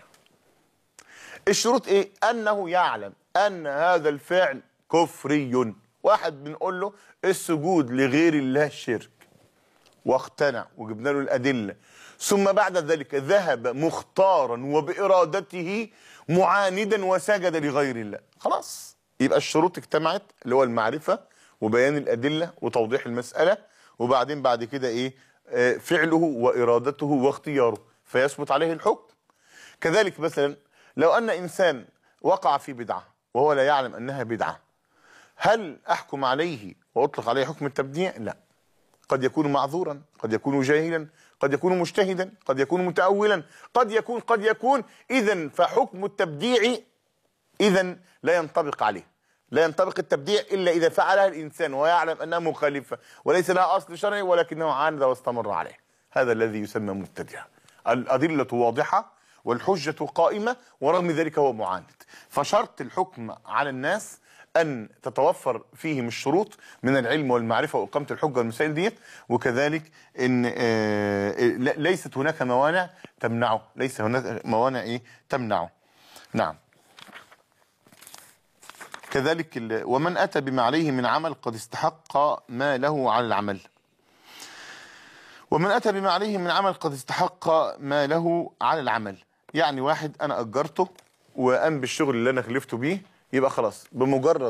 الشروط إيه؟ أنه يعلم أن هذا الفعل كفري. واحد بنقول له السجود لغير الله شرك، واقتنع وجبنا له الأدلة، ثم بعد ذلك ذهب مختارا وبإرادته معاندا وسجد لغير الله، خلاص يبقى الشروط اجتمعت، اللي هو المعرفة وبيان الأدلة وتوضيح المسألة، وبعدين بعد كده ايه آه فعله وإرادته واختياره فيثبت عليه الحكم. كذلك مثلا لو أن إنسان وقع في بدعة وهو لا يعلم أنها بدعة، هل أحكم عليه وأطلق عليه حكم التبديع؟ لا، قد يكون معذورا، قد يكون جاهلا، قد يكون مجتهدا، قد يكون متأولا، قد يكون قد يكون إذن فحكم التبديع إذن لا ينطبق عليه، لا ينطبق التبديع إلا إذا فعلها الإنسان ويعلم أنها مخالفة وليس لها أصل شرعي ولكنه عاند واستمر عليه، هذا الذي يسمى مبتدعا. الأدلة واضحة والحجة قائمة ورغم ذلك هو معاند. فشرط الحكم على الناس أن تتوفر فيهم الشروط من العلم والمعرفة وإقامة الحجة والمسائل ديت، وكذلك إن ليست هناك موانع تمنعه، ليس هناك موانع إيه تمنعه. نعم. كذلك ومن أتى بما عليه من عمل قد استحق ما له على العمل. ومن أتى بما عليه من عمل قد استحق ما له على العمل، يعني واحد أنا أجرته وقام بالشغل اللي أنا خلفته بيه، يبقى خلاص بمجرد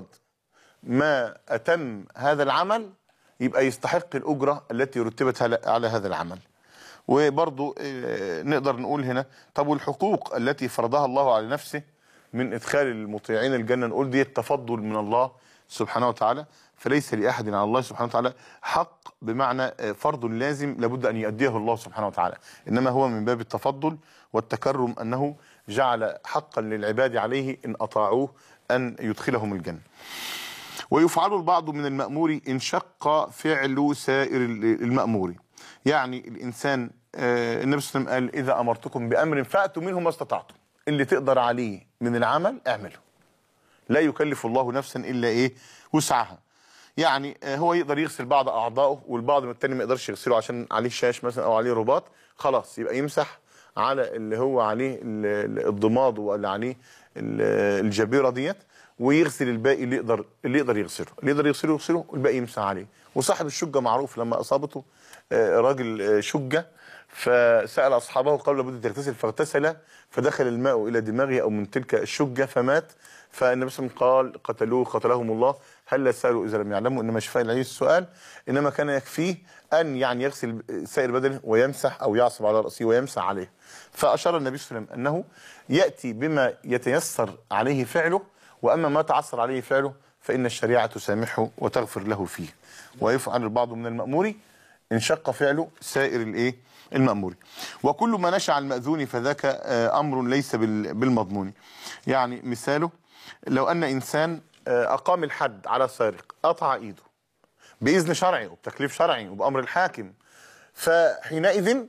ما أتم هذا العمل يبقى يستحق الأجرة التي رتبت على هذا العمل. وبرضو نقدر نقول هنا طب والحقوق التي فرضها الله على نفسه من إدخال المطيعين الجنة، نقول دي التفضل من الله سبحانه وتعالى، فليس لأحد على الله سبحانه وتعالى حق بمعنى فرض لازم لابد أن يؤديه الله سبحانه وتعالى، إنما هو من باب التفضل والتكرم أنه جعل حقا للعباد عليه إن أطاعوه أن يدخلهم الجنة. ويفعل البعض من المأمور إن شق فعل سائر المأمور، يعني الإنسان آه النبي صلى الله عليه وسلم قال إذا أمرتكم بأمر فأتوا منه ما استطعتم، اللي تقدر عليه من العمل اعمله، لا يكلف الله نفسا إلا إيه وسعها. يعني آه هو يقدر يغسل بعض أعضائه والبعض من التاني ما يقدرش يغسله عشان عليه شاش مثلا أو عليه رباط، خلاص يبقى يمسح على اللي هو عليه الضماد واللي عليه الجبيرة ديت ويغسل الباقي اللي يقدر اللي يقدر يغسله، اللي يقدر يغسله يغسله والباقي يمسح عليه. وصاحب الشجة معروف لما أصابته آه راجل شجة فسأل أصحابه قبل لابد تغتسل فاغتسل فدخل الماء إلى دماغه أو من تلك الشجة فمات، فالنبي صلى الله عليه وسلم قال قتلوه قتلهم الله هل سألوا إذا لم يعلموا، إنما شفاء العلي السؤال، إنما كان يكفيه أن يعني يغسل سائر بدنه ويمسح أو يعصب على رأسه ويمسح عليه. فأشار النبي صلى الله عليه وسلم أنه يأتي بما يتيسر عليه فعله، وأما ما تعسر عليه فعله فإن الشريعة تسامحه وتغفر له فيه. ويفعل البعض من المأمور إن شق فعله سائر الإيه المأمور. وكل ما نشأ المأذون فذاك أمر ليس بالمضمون. يعني مثاله لو أن إنسان أقام الحد على سارق قطع إيده بإذن شرعي وبتكليف شرعي وبأمر الحاكم، فحينئذ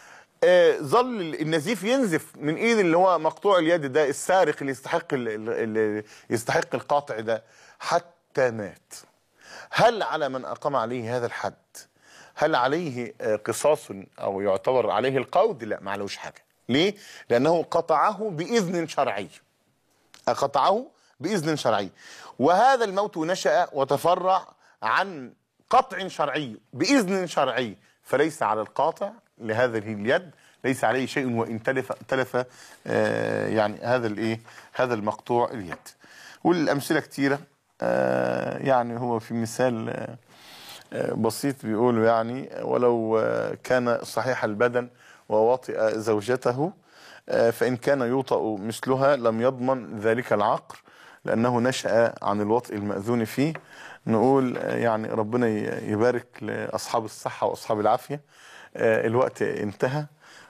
ظل النزيف ينزف من ايد اللي هو مقطوع اليد ده السارق اللي يستحق اللي يستحق القاطع ده حتى مات. هل على من أقام عليه هذا الحد هل عليه قصاص أو يعتبر عليه القود؟ لا، ما عليهوش حاجة، ليه؟ لأنه قطعه بإذن شرعي، قطعه بإذن شرعي. وهذا الموت نشأ وتفرع عن قطع شرعي بإذن شرعي، فليس على القاطع لهذه اليد ليس عليه شيء وإن تلف تلف آه يعني هذا الايه هذا المقطوع اليد. والأمثلة كتيرة. آه يعني هو في مثال آه بسيط بيقولوا يعني ولو آه كان صحيح البدن ووطئ زوجته آه فإن كان يوطأ مثلها لم يضمن ذلك العقر لأنه نشأ عن الوطئ المأذون فيه. نقول آه يعني ربنا يبارك لأصحاب الصحة وأصحاب العافية. آه الوقت انتهى،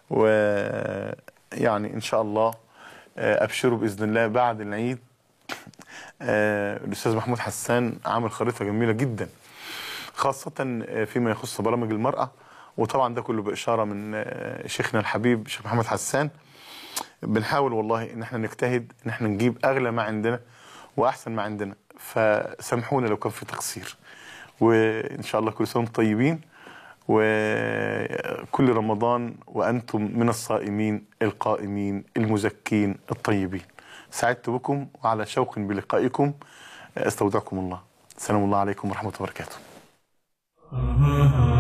ويعني إن شاء الله أبشروا بإذن الله بعد العيد. الأستاذ محمود حسان عامل خريطة جميلة جدا خاصة فيما يخص برامج المرأة، وطبعا ده كله بإشارة من شيخنا الحبيب شيخ محمد حسان. بنحاول والله إن احنا نجتهد إن احنا نجيب أغلى ما عندنا وأحسن ما عندنا، فسامحونا لو كان في تقصير. وإن شاء الله كل سنة وانتم طيبين، وكل رمضان وأنتم من الصائمين القائمين المزكين الطيبين. سعدت بكم وعلى شوق بلقائكم. استودعكم الله. السلام الله عليكم ورحمة الله وبركاته.